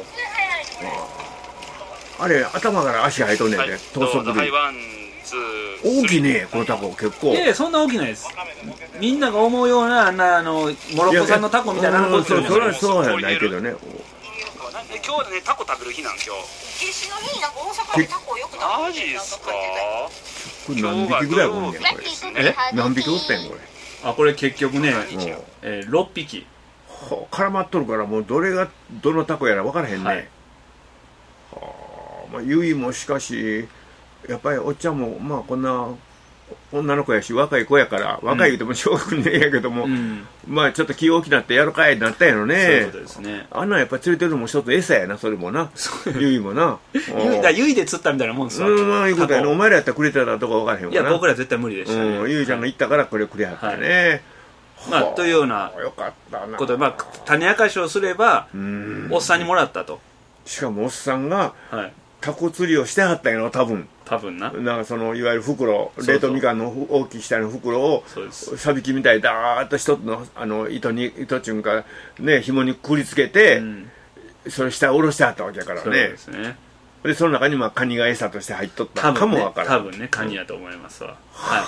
あれ頭から足生えとんねんで、等速類。大きいねこのタコ結構。 いやいやそんな大きないです。みんなが思うようなあんなあのモロッコ産のタコみたいなのこっちそうそれはそうはないけどね。 今日ねタコ食べる日なん今日。夏至の日なんか大阪でタコよく食べてる。マジですか。 これ何匹ぐらいおんねんこれ。え何匹おったんこれ。 あこれ結局ね、えー、ろっぴき。 絡まっとるからもうどれがどのタコやら分からへんね。はい、はあまあゆいもしかしやっぱりおっちゃんもまあこんな女の子やし若い子やから、うん、若い言うても小学にねんやけども、うん、まあちょっと気大きなってやるかいになったんやろね。 そういうことですね。 あんなんやっぱ連れてるのも一つ餌やなそれもな。ゆいもな。 ゆいだゆいで釣ったみたいなもんですわ。 うんまあいうことやね。お前らやったらくれたらとか分からへんわな。 いや僕ら絶対無理でしたね。 うん、ゆいちゃんが行ったからこれくれはったね。 はい、まあというようなことでまあ種明かしをすればおっさんにもらったと。 しかもおっさんが、 はい、 タコ釣りをしてはったんやろ多分。 多分な。 なんかそのいわゆる袋、冷凍みかんの大きい下の袋をさびきみたいにダーッと一つのあの糸に糸ちゅうんかね紐にくりつけて、うん、それ下下ろしてはったわけやからね。そうですね。でその中にまあカニが餌として入っとったかもわからん。 多分ね、多分ねカニやと思いますわ。うん、はい。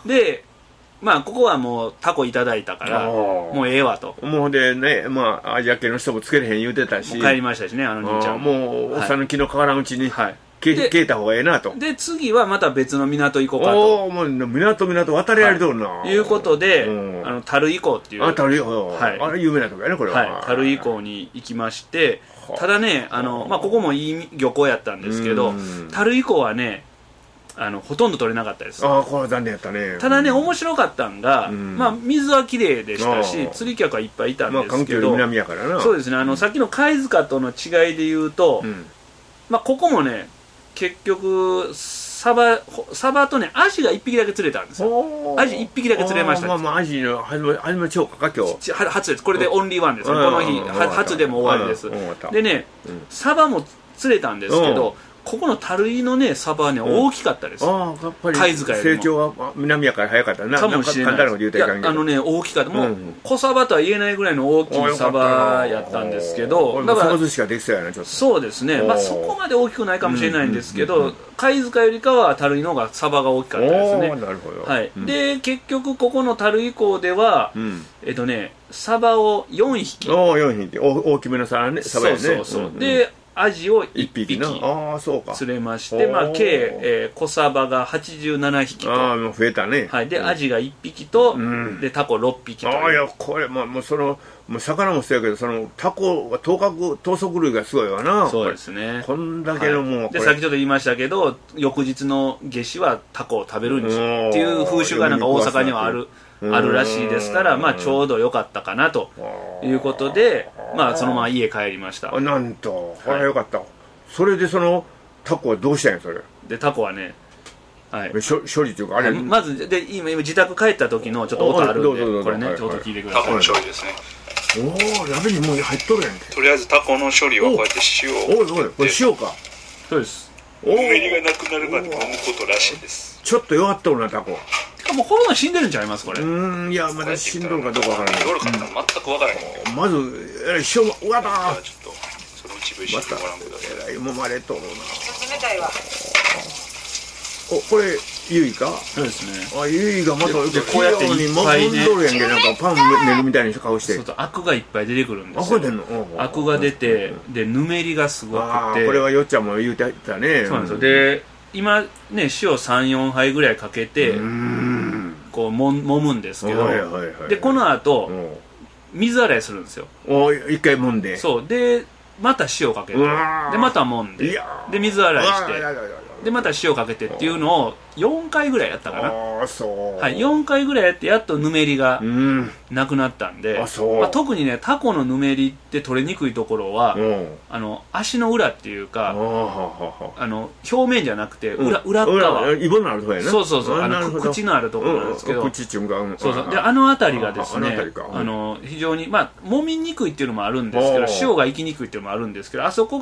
で。まあここはもうタコいただいたからもうええわと。 もうでねまあアジア系の人もつけれへん言うてたし帰りましたしねあの兄ちゃんもうおっさんの気の変わらんうちに消えた方がええなと。 で次はまた別の港行こうかと。 おおもう港港渡り歩いとるな、 はい、いうことであの樽以降っていうあ樽以降、はい、あれ有名なとこやねこれは、 はい、樽以降に行きましてただねあの、まあ、ここもいい漁港やったんですけど樽以降はねあのほとんど取れなかったです。 ああこれは残念やったね。 ただね面白かったんが、うん、まあ水はきれいでしたし釣り客はいっぱいいたんですけど、まあ、環境より南やからな。 そうですねあの、うん、さっきの貝塚との違いで言うと、うん、まあここもね結局サバサバとねアジがいっぴきだけ釣れたんですよ。アジいっぴきだけ釣れました。 まあまあアジの初め初め超過か今日初です。これでオンリーワンです、ね、この日初でも終わりです。でね、うん、サバも釣れたんですけどここの樽井のねサバはね、うん、大きかったです。 ああやっぱり貝塚よりも成長は南やから早かったな。 かもしれない。いやあのね大きかった。もう、うん、小サバとは言えないぐらいの大きいサバやったんですけど、 だからしかできそうやなちょっと。 そうですね。まあそこまで大きくないかもしれないんですけど、うんうんうん、貝塚よりかは樽井の方がサバが大きかったですね。 なるほど。 はい。うん、で結局ここの樽井港では、うん、えっとねサバをよんひき。 おおよんひき大きめのサバね。サバやね。 そうそうそう。うんうん、でアジをいっぴき釣れまして、まあ、計、えー、小サバがはちじゅうななひきと。 ああもう増えたね。 はい、で、うん、アジがいっぴきと、うん、でタコろっぴきと。 ああいやこれ、まあ、もうそのもう魚もそうやけどそのタコは頭角頭足類がすごいわな。 そうですね。 こんだけのもう、はい、 でさっきちょっと言いましたけど翌日の夏至はタコを食べるんですよっていう風習がなんか大阪にはある。あるらしいですから、まあ、ちょうど良かったかなということで、まあ、そのまま家帰りました。 なんとこれは良かった、はい、それでそのタコはどうしたんやそれでタコはね、はい、 処理というかあれ、はい、 まずで 今, 今自宅帰った時のちょっと音あるんでこれね、はい、ちょっと聞いてください。 タコの処理ですね。 おお鍋にもう入っとるやんけ。 とりあえずタコの処理はこうやって塩をおいおいこれ塩か。 そうです。 ぬめりがなくなるまで揉むことらしいです。 ちょっと弱っとるなタコ。 もうほぼ死んでるんちゃいますこれ。 うんいやまだ死んどるかどうかわからない。 夜かったら全くわからない。 まず塩うわだー。 ちょっとその一部一部ご覧ください。 えらいもまれとるな。 冷たいわ。 おこれゆいか。 そうですね。 あゆいがまたこうやっていっぱいね。 もんどるやんけなんかパン練るみたいに顔して。 そうとアクがいっぱい出てくるんですよ。 アク出んの。 アクが出てでぬめりがすごくて。あこれはよっちゃんも言うてたね。 そうなんですよ。で今ね塩さんよんはいぐらいかけて。こうも揉むんですけど、はいはいはいはい、でこの後水洗いするんですよ。 お一回揉んでそうでまた塩かけてでまた揉んでで水洗いしてでまた塩かけてっていうのをよんかいぐらいやったかな。 あそう、 はい、よんかいぐらいやってやっとぬめりがなくなったんで、 あそう、 まあ、特にねタコのぬめりって取れにくいところはあの足の裏っていうかあの表面じゃなくて裏、うん、裏側イボのあるとこやな。 そうそうそうあの口のあるところなんですけど、 うん、口っていうか、うん、 そうそうであの辺りがですね あ, あの非常にまあ揉みにくいっていうのもあるんですけど塩が行きにくいっていうのもあるんですけどあそこが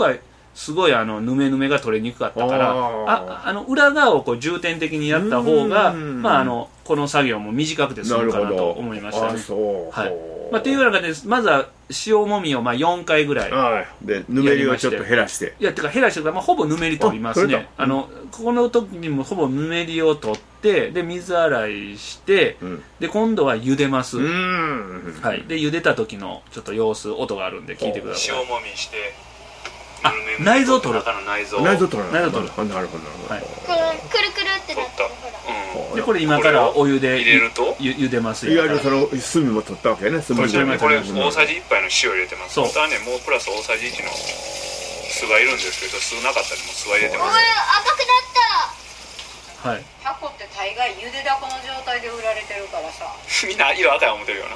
すごいあのぬめぬめが取れにくかったから、ああの裏側をこう重点的にやった方が、まあ、あのこの作業も短くて済むかなと思いましたね。はい、まあ、という中でまずは塩もみをまあよんかいぐらいやでぬめりをちょっと減らしていやてか減らして、まあ、ほぼぬめり取りますね。あのこの時にもほぼぬめりを取ってで水洗いして、うん、で今度は茹でます。うん、はい、で茹でた時のちょっと様子音があるんで聞いてください。 塩もみしてあ、内臓取る。 内臓内臓取る。 内臓取る。 なるほど。 はい。くるくるってなってるほら。でこれ今からお湯で入れるとゆ茹でますよ。 いわゆるその炭も取ったわけね。炭これこれ大さじいっぱいの塩入れてます。本当はねもうプラス大さじいちの酢がいるんですけど酢なかったりも酢は入れてます。 おい赤くなった。 はい。 タコって大概茹でだこの状態で売られてるからさ。 みんな色赤い思ってるよな。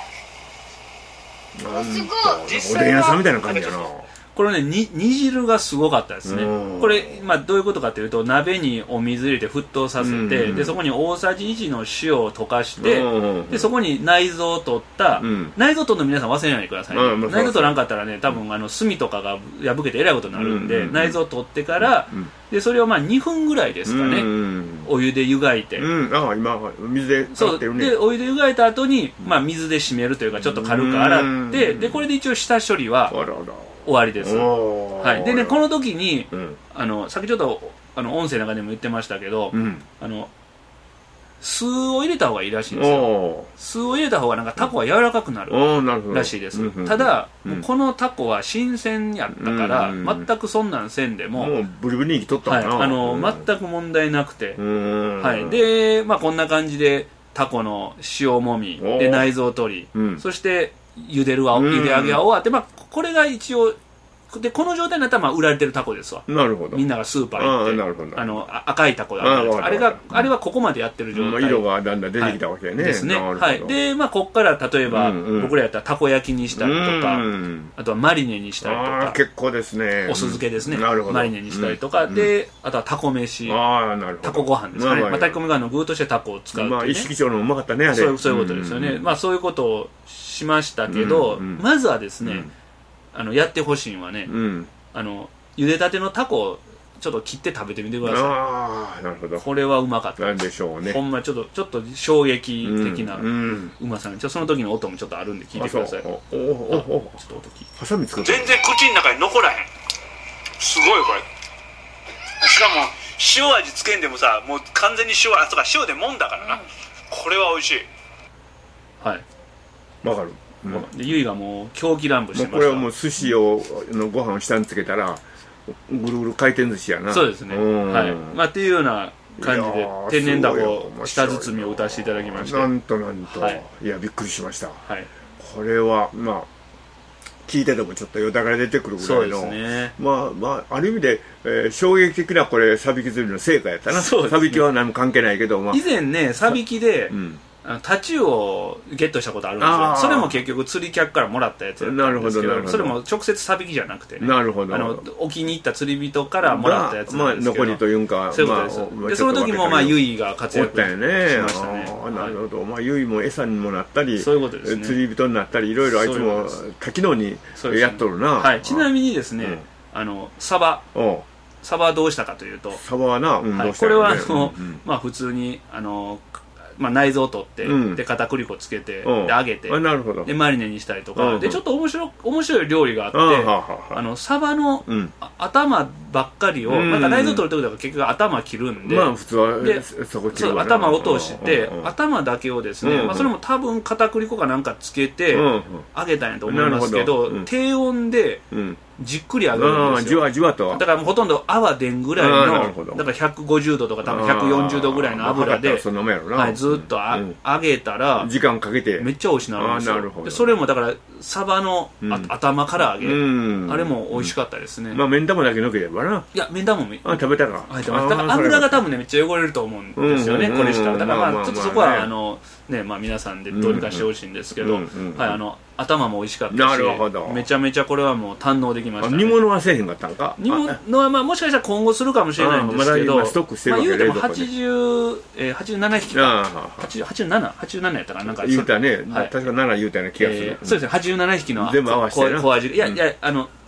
ねえ。 すごい。 おでん屋さんみたいな感じやな。 これねに煮汁がすごかったですね。これ、まあ、どういうことかというと鍋にお水入れて沸騰させて、うん、でそこに大さじいちの塩を溶かして、うん、でそこに内臓を取った、うん、内臓取るの皆さん忘れないでくださいね、うん、内臓取らんかったらね多分あの炭とかが破けてえらいことになるんで、うん、内臓取ってから、うん、でそれをまあにふんぐらいですかね、うん、お湯で湯がいて、 うん、あ今水で洗ってるね。そうでお湯で湯がいた後に、まあ、水で締めるというかちょっと軽く洗って、でこれで一応下処理は終わりです。はい、でねこの時に、うん、あのさっきちょっとあの音声の中でも言ってましたけど、うん、あの酢を入れた方がいいらしいんですよ。酢を入れた方がなんかタコが柔らかくなるらしいです。ただ、うん、もうこのタコは新鮮やったから、うん、全くそんなんせんでも、 もうブリブリに生きとったかな、 はい、あの、うん、全く問題なくて、はい、で、まあ、こんな感じでタコの塩もみで内臓取り、うん、そして茹でるわ、茹で揚げは終わって、まあ、これが一応でこの状態になったらまあ売られてるタコですわ。 なるほど。 みんながスーパー行って あ, あの赤いタコだったんです。あれがあれはここまでやってる状態、 うん、色がだんだん出てきたわけね、はい、 ですね。はい。でまあここから例えば、うんうん、僕らやったらたこ焼きにしたりとか、うん、あとはマリネにしたりとか、 結構ですね。 お酢漬けですね。 なるほど。 マリネにしたりとか、うん、であとはタコ飯、 あなるほど。 タコご飯ですかね。まあ、まあ、炊き込みご飯の具としてタコを使うっていうね。 まあ一式調のうまかったねあれ。 そうそういうことですよね。うん、まあそういうことをしましたけど、うんうん、まずはですね、うん、あのやってほしいのはね。うんあの茹でたてのタコをちょっと切って食べてみてください。 ああなるほど。 これはうまかった。 なんでしょうね。 ほんまちょっとちょっと衝撃的なうまさに、うんうん、その時の音もちょっとあるんで聞いてください。おおおおちょっと音聞いて。 ハサミ作って。 全然口の中に残らへん。すごいこれ。しかも塩味つけんでもさもう完全に塩あとか塩でもんだからな、うん、これは美味しい。 はい。 わかる。 うん、でゆいがもう狂気乱舞してました。 これはもう寿司をのご飯を下につけたらぐるぐる回転寿司やな。 そうですね、はいまあ、っていうような感じで天然ダコ下包みを打たせていただきました。 なんとなんと、はい、いやびっくりしました、 はい、 これはまあ聞いててもちょっとよだかが出てくるぐらいの、 ね、 まあまあある意味で、えー、衝撃的なこれさびき釣りの成果やったな。 そうですね、 さびきは何も関係ないけど、まあ、 以前ねさびきで、うんあのタチウオゲットしたことあるんですよ。それも結局釣り客からもらったやつやったんですけ ど, どそれも直接さびきじゃなくてね、 なるほどあの沖に行った釣り人からもらったやつなんですけど、 まあ、残りというかそういうことです、まあ、でその時もまあユイが活躍しましたね。 あなるほど、はい、まあ、ユイも餌にもなったりそういうことです、ね、 釣り人になったりいろいろあいつも多機能にやっとるな、 ねはい、ちなみにですね、うん、あのサバサバはどうしたかというとサバはな、うんはい、これはあの、うんうん、まあ普通にあのまあ、内臓を取って、うん、で片栗粉つけて、うん、で揚げてでマリネにしたりとか、うん、でちょっと面白面白い料理があって、うん、あのサバの、うん、頭ばっかりを、うん、なんか内臓取るときだから結局頭切るんで、 まあ普通はでそこ切るわ頭を落として、うん、頭だけをですね、うんまあ、それも多分片栗粉かなんかつけて、うん、揚げたんやと思いますけど、うん、低温で、うんじっくり揚げるんですよ。 じわじわと。 だからもうほとんど泡出んぐらいの、だからひゃくごじゅうどとか多分ひゃくよんじゅうどぐらいの油で、はい、ずっとあ、うん、揚げたら時間かけてめっちゃ美味しくなるんですよ。なるほど。でそれもだからサバの、うん、頭から揚げ、うん、あれも美味しかったですね。 うん、まあ目ん玉だけのければな。 いや目ん玉もあ食べたか。 はい、食べた。だから油が多分ねめっちゃ汚れると思うんですよね、うん、これしたら。だからまあちょっとそこはあのねまあ皆さんでどうにかしてほしいんですけど、はいあの。頭も美味しかったし、 なるほどめちゃめちゃこれはもう堪能できましたね。 煮物はせえへんかったんか。 煮物はまあもしかしたら今後するかもしれないんですけど、 まだストックしてるわけで、 まあ、言うてもはちじゅう、えー、はちじゅうななひきかはちじゅうなな、はちじゅうななやったかなんか言うたね、はい、確かなな言うたような気がする、 えー、そうですねはちじゅうななひきの全部合わせてな小味、いやいやあの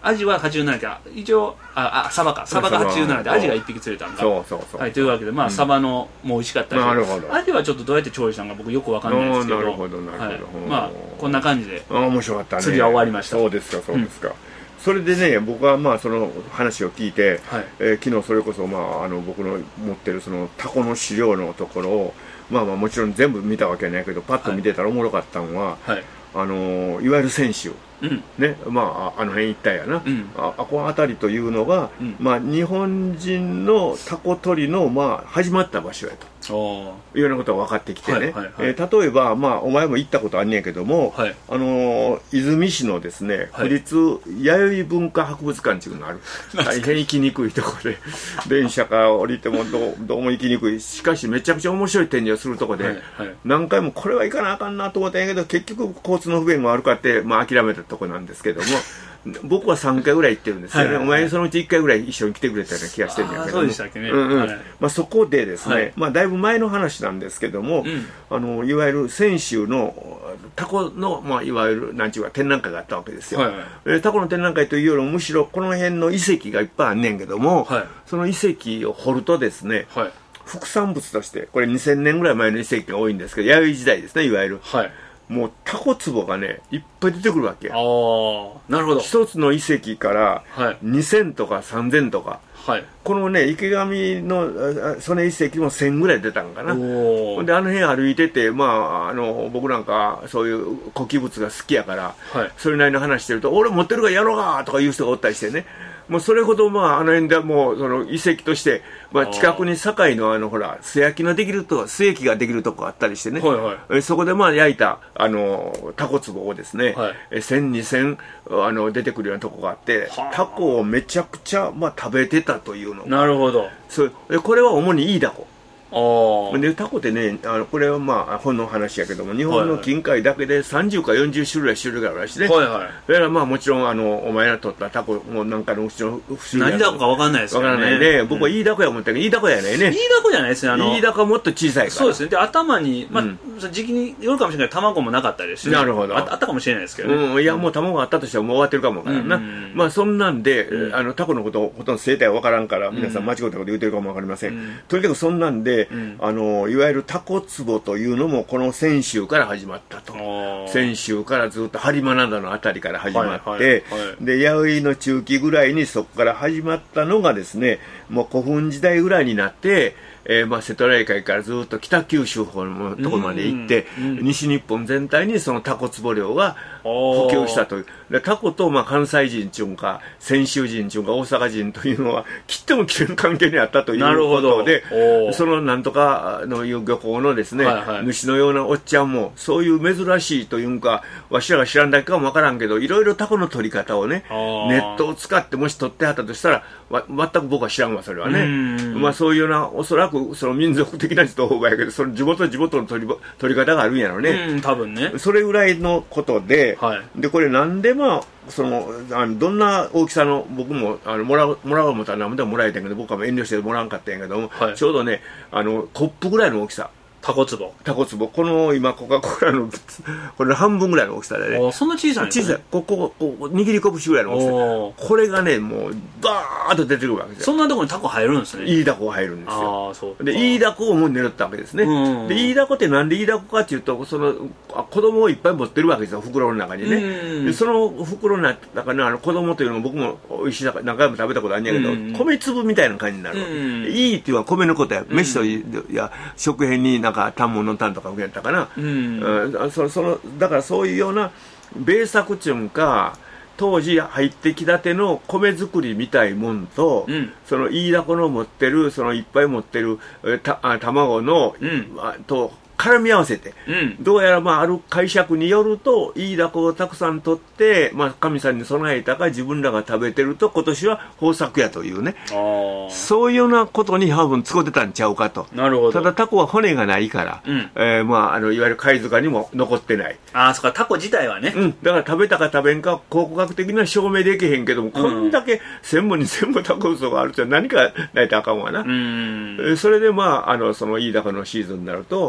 アジははちじゅうななきゃ一応ああサバかサバがはちじゅうななでアジがいっぴき釣れたんか。 そうそうそう、 はい、というわけでまあ、うん、サバのも美味しかったし、 なるほど。 アジはちょっとどうやって調理したのか僕よくわかんないですけど、 なるほどなるほど、はい、 まあこんな感じであ面白かったね。 釣りは終わりました。 そうですかそうですか、うん、それでね僕はまあその話を聞いて、はい、えー、昨日それこそまああの僕の持ってるそのタコの資料のところをまあまあもちろん全部見たわけはないけどパッと見てたらおもろかったのは、はいはい、あのいわゆる選手、うん、ね、まああの辺一帯やな、うん、ああこの辺りというのが、うん、まあ日本人のタコ取りのまあ始まった場所やというようなことが分かってきてね、はいはいはい、えー、例えばまあお前も行ったことあんねんけども、はい、あのー、泉市のですね、はい、府立弥生文化博物館っていうのがある大変行きにくいところで電車から降りてもどう、どうも行きにくい、しかしめちゃくちゃ面白い展示をするところで、はいはい、何回もこれは行かなあかんなと思ったんやけど結局交通の不便もあるかって、まあ、諦めたところなんですけども僕はさんかいぐらい行ってるんですよね、はいはいはい、お前そのうちいっかいぐらい一緒に来てくれたような気がしてるんだけども、そうでしたっけね、うんうん、はい、まあ、そこでですね、はい、まあ、だいぶ前の話なんですけども、うん、あのいわゆる泉州のタコの、まあ、いわゆるなんちゅうか展覧会があったわけですよ、はいはい、タコの展覧会というよりもむしろこの辺の遺跡がいっぱいあんねんけども、はい、その遺跡を掘るとですね、はい、副産物としてこれにせんねんぐらい前の遺跡が多いんですけど弥生時代ですね、いわゆる、はい、もうタコ壺がねいっぱい出てくるわけや。ああ、なるほど。一つの遺跡からにせんとかさんぜんとか、はい、このね池上の曽根遺跡もせんぐらい出たんかな。であの辺歩いてて、まあ、あの僕なんかそういう古器物が好きやから、はい、それなりの話してると俺持ってるからやろうがとかいう人がおったりしてね、もうそれほど、まあ、あの辺ではもうその遺跡として、まあ、近くに堺のあのほら素焼きのできると素焼きができるとこがあったりしてね、はいはい、そこでまあ焼いたあのタコ壺をですね、はい、せんにせんあの出てくるようなとこがあって、タコをめちゃくちゃ、まあ、食べてたというのが、なるほど、それこれは主にイイダコで、タコってね、あのこれはまあ本の話やけども日本の近海だけでさんじゅうかよんじゅう種類種類があるらしいね、はいはい、それからまあもちろんあのお前ら取ったタコもなんかのうちの何ダコか分かんないですからね、分からないで、僕はイイダコや思ったけど、イイダコやないね、 イイダコじゃないですね、あのイイダコはもっと小さいから、 そうですね、で頭に、まあ、うん、時期によるかもしれないけど卵もなかったですし、ね、 なるほど、 あ, あったかもしれないですけどね、 うん、いやもう卵があったとしてももう終わってるかもわからんな、うん、まあそんなんで、うん、あのタコのことほとんど生態は分からんから皆さん間違ったこと言ってるかも分かりません、うん、とにかくそんなんで、うん、あのいわゆるタコ壺というのもこの泉州から始まったと、泉州からずっと播磨灘のあたりから始まって、はいはいはい、で弥生の中期ぐらいにそこから始まったのがですね、もう古墳時代ぐらいになってえーまあ、瀬戸内海からずっと北九州のところまで行って、うんうん、西日本全体にそのタコ壺漁が普及したという。でタコとまあ関西人っていうか泉州人っていうか大阪人というのは切っても切れる関係にあったということで、そのなんとかのいう漁港のですね、はいはい、主のようなおっちゃんもそういう珍しいというかわしらが知らんだけかもわからんけどいろいろタコの取り方をねネットを使ってもし取ってはったとしたらわ全く僕は知らんわそれはね。まあそういうようなおそらくその民族的な人がやけどその地元地元の取り取り方があるんやろね、 うん、多分ねそれぐらいのことで、はい、でこれなんでまあそのあのどんな大きさの僕もあのもらうもらう思ったら何でももらえたんやけど僕は遠慮してもらわんかったんやけども、はい、ちょうどねあのコップぐらいの大きさタコ壺タコ壺この今コカ・コーラのこれの半分ぐらいの大きさでね、 そんな小さいんですね、 小さいここここ握り拳ぐらいの大きさこれがねもうバーッと出てくるわけですよ。 そんなところにタコ入るんですね。 イイダコが入るんですよ。 あそうでイイダコをもう狙ったわけですね、うんうん、でイイダコってなんでイイダコかっていうとその子供をいっぱい持ってるわけですよ袋の中にね、うん、でその袋の中にあの子供というのも僕も美味しい何回も食べたことあるんやけど、うん、米粒みたいな感じになるわけ、うん、イイっていうのは米のことや、うん、飯といや食片になんか単物の単とか受けたかな、うんうん、そそのだからそういうような米作っていうか当時入ってきたての米作りみたいもんと、うん、そのイイダコの持ってるそのいっぱい持ってるた卵の、うん、と絡み合わせて、うん、どうやらまあある解釈によるとイイダコをたくさん取って、まあ、神さんに備えたか自分らが食べてると今年は豊作やというね、あそういうようなことに多分使ってたんちゃうかと。 なるほど。 ただタコは骨がないから、うんえーまあ、あのいわゆる貝塚にも残ってない。 ああそうかタコ自体はね、 うん、だから食べたか食べんか考古学的には証明できへんけども、うん、こんだけ専門に全部タコウソがあるって何かないとあかんわな。うんそれでまああのそのイイダコのシーズンになるとちょう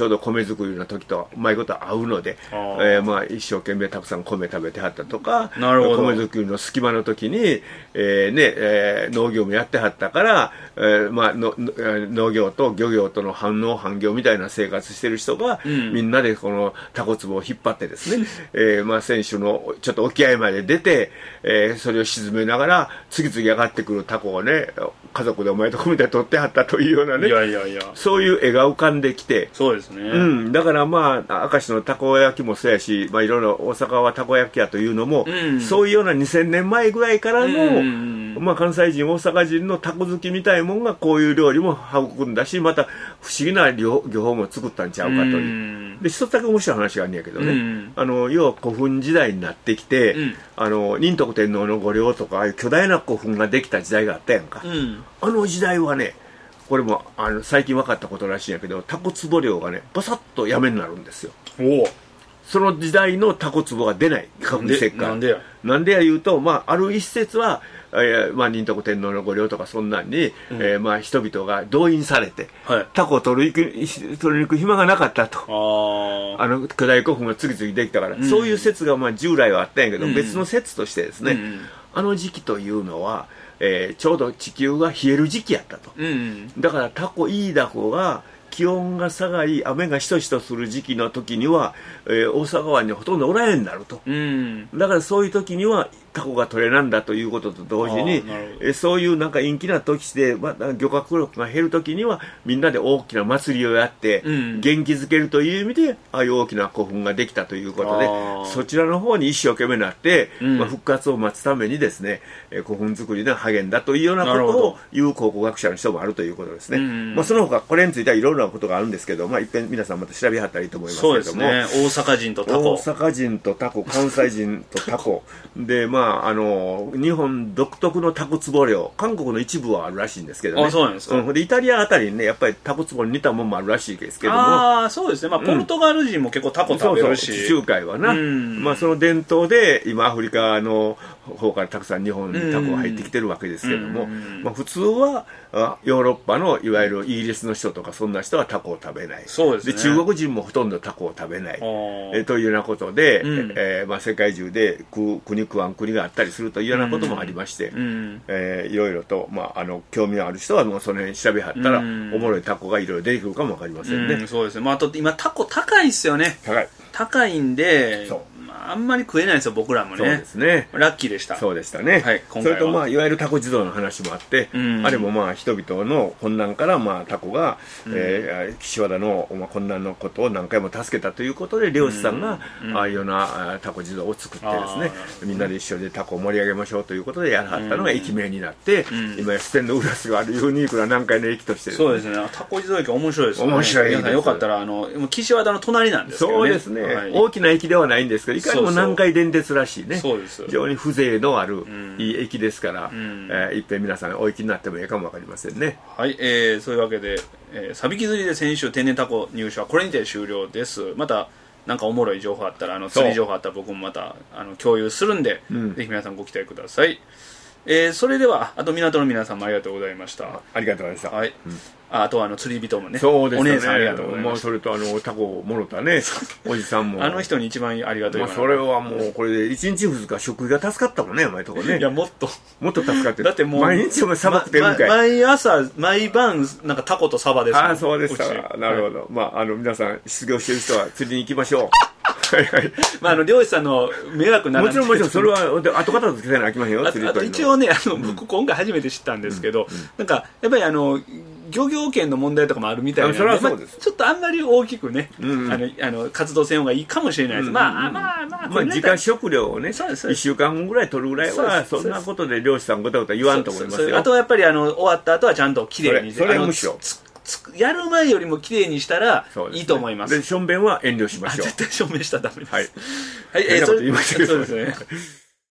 ょうど米作りの時とうまいこと合うので、えー、まあ一生懸命たくさん米食べてはったとか、 なるほど、 米作りの隙間の時に、えーねえー、農業もやってはったから、えーまあ、の農業と漁業との反農反業みたいな生活してる人が、うん、みんなでこのタコ壺を引っ張ってですね、えーまあ、選手のちょっと沖合まで出て、えー、それを沈めながら次々上がってくるタコをね、家族でお前と米で取ってはったというようなね、 いやいやいや、 そういう絵が浮かんできて、 そうですね、 うん、だからまあ明石のたこ焼きもそうやし、まあ、いろいろ大阪はたこ焼き屋というのも、うん、そういうようなにせんねんまえぐらいからの、うん、まあ、関西人大阪人のたこ好きみたいもんがこういう料理も育んだし、また不思議な漁法も作ったんちゃうかという、うん、で一つだけ面白い話があるんやけどね、うん、あの要は古墳時代になってきて、うん、あの仁徳天皇の御陵とかああいう巨大な古墳ができた時代があったやんか、うん、あの時代はね、これもあの最近分かったことらしいんやけど、タコ壺漁がねバサッとやめになるんですよ。おその時代のタコ壺が出ない花粉石灰。なんでやなんでや言うと、まあ、ある一説は、えーまあ、仁徳天皇の御陵とかそんなんに、うん、えーまあ、人々が動員されて、はい、タコを取りに行く取りに行く暇がなかったと、ああの巨大古墳が次々できたから、うん、そういう説がまあ従来はあったんやけど、うん、別の説としてですね、うん、あの時期というのは、えー、ちょうど地球が冷える時期やったと、うん、だからタコイイダコが気温が下がり雨がしとしとする時期の時には、えー、大阪湾にほとんどおらんようになると、うん、だからそういう時にはタコが取れなんだということと同時に、えー、そういうなんか陰気な時で、まあ、漁獲力が減る時にはみんなで大きな祭りをやって、うん、元気づけるという意味でああいう大きな古墳ができたということで、そちらの方に一生懸命なって、うん、まあ、復活を待つためにですね、えー、古墳作りで励んだというようなことを言う考古学者の人もあるということですね、うん、まあ、その他これについてはいろいろなことがあるんですけど、まあ、いっぺん皆さんまた調べはったらいいと思いますけれども、 そうですね、大阪人とタコ、 大阪人とタコ、関西人とタコで、まあ、あの日本独特のタコ壺漁、韓国の一部はあるらしいんですけどね、 あ、そうなんですか、 うん、でイタリアあたりにねやっぱりタコ壺に似たもんもあるらしいですけども、 ああ、そうですね、まあ、ポルトガル人も結構タコ食べるし、 そうそう、地中海はな、うん、まあ、その伝統で今アフリカの方からたくさん日本にタコが入ってきてるわけですけども、まあ、普通はヨーロッパのいわゆるイギリスの人とかそんな人はタコを食べない、 そうですね、 で中国人もほとんどタコを食べないえというようなことで、うん、えーまあ、世界中で食う国食わん国があったりするというようなこともありまして、うん、えー、いろいろと、まあ、あの興味のある人はもうその辺調べはったら、うん、おもろいタコがいろいろ出てくるかもわかりませんね、 うん、そうですね、まあ、あと今タコ高いっすよね、 高い高いんで、そう、あんまり食えないんですよ、僕らもね。 そうですね。 ラッキーでした。 そうでしたね。 はい、今回は。 それと、まあ、いわゆるタコ地蔵の話もあって、うん、あれもまあ、人々の混乱から、まあ、タコが、うん、えー、岸和田の、まあ、混乱のことを何回も助けたということで、漁師さんが、うん、ああいうようなタコ地蔵を作ってですね、みんなで一緒でタコを盛り上げましょうということでやらはったのが駅名になって、うん、今やステンドグラスがあるユニークな南海の駅としてですね。そうですね。タコ地蔵駅面白いですね。 面白いです。 皆さんよかったら、あの、岸和田の隣なんですけどね。 そうですね。はい、大きな駅ではないんですけど、いかにも南海電鉄らしいね、 そうです、 非常に風情のある、うん、いい駅ですから、うん、えー、いっぺん皆さんお行きになってもいいかもわかりませんね。 はい、えー、そういうわけで、えー、サビキ釣りで先週天然タコ入手はこれにて終了です。またなんかおもろい情報あったら、あの釣り情報あったら僕もまたあの共有するんで、うん、ぜひ皆さんご期待ください。えー、それではあと港の皆さんもありがとうございました。 ありがとうございました。 はい、うん、あ, あとはあの釣り人もね、 そうですね、 お姉さんありがとうございます。 それとあのタコをもろたねおじさんもあの人に一番ありがとう、 まあ、それはもうこれでいちにちふつか食費が助かったもんね、お前とこね。 いやもっともっと助かってる。 だってもう毎日お前さばくてるんかい、 ま、毎朝毎晩なんかタコとサバですもん。 ああ、そうですか。なるほど、はい、まああの皆さん失業してる人は釣りに行きましょうはいはい、まあ、あの漁師さんの迷惑ならもちろんもちろんそれは後片付けせなきゃいけませんよ。 あとあと一応ね、あの、うん、僕今回初めて知ったんですけど、うんうん、なんかやっぱりあの漁業権の問題とかもあるみたいなので、まあ、ちょっとあんまり大きくね、うんうん、あのあの活動せん方がいいかもしれないです、うんうん、まあまあまあ、まあ、自家食料をねいっしゅうかんぐらい取るぐらいはそんなことで漁師さんごたごた言わんと思いますよ。 あとはやっぱりあの終わった後はちゃんときれいにそれ、それむしろやる前よりもきれいにしたらいいと思います。 で、しょんべんは遠慮しましょう。 絶対しょんべんしたらダメです。 はい。 はい、 えー、それ言いましたけど。 そうですね。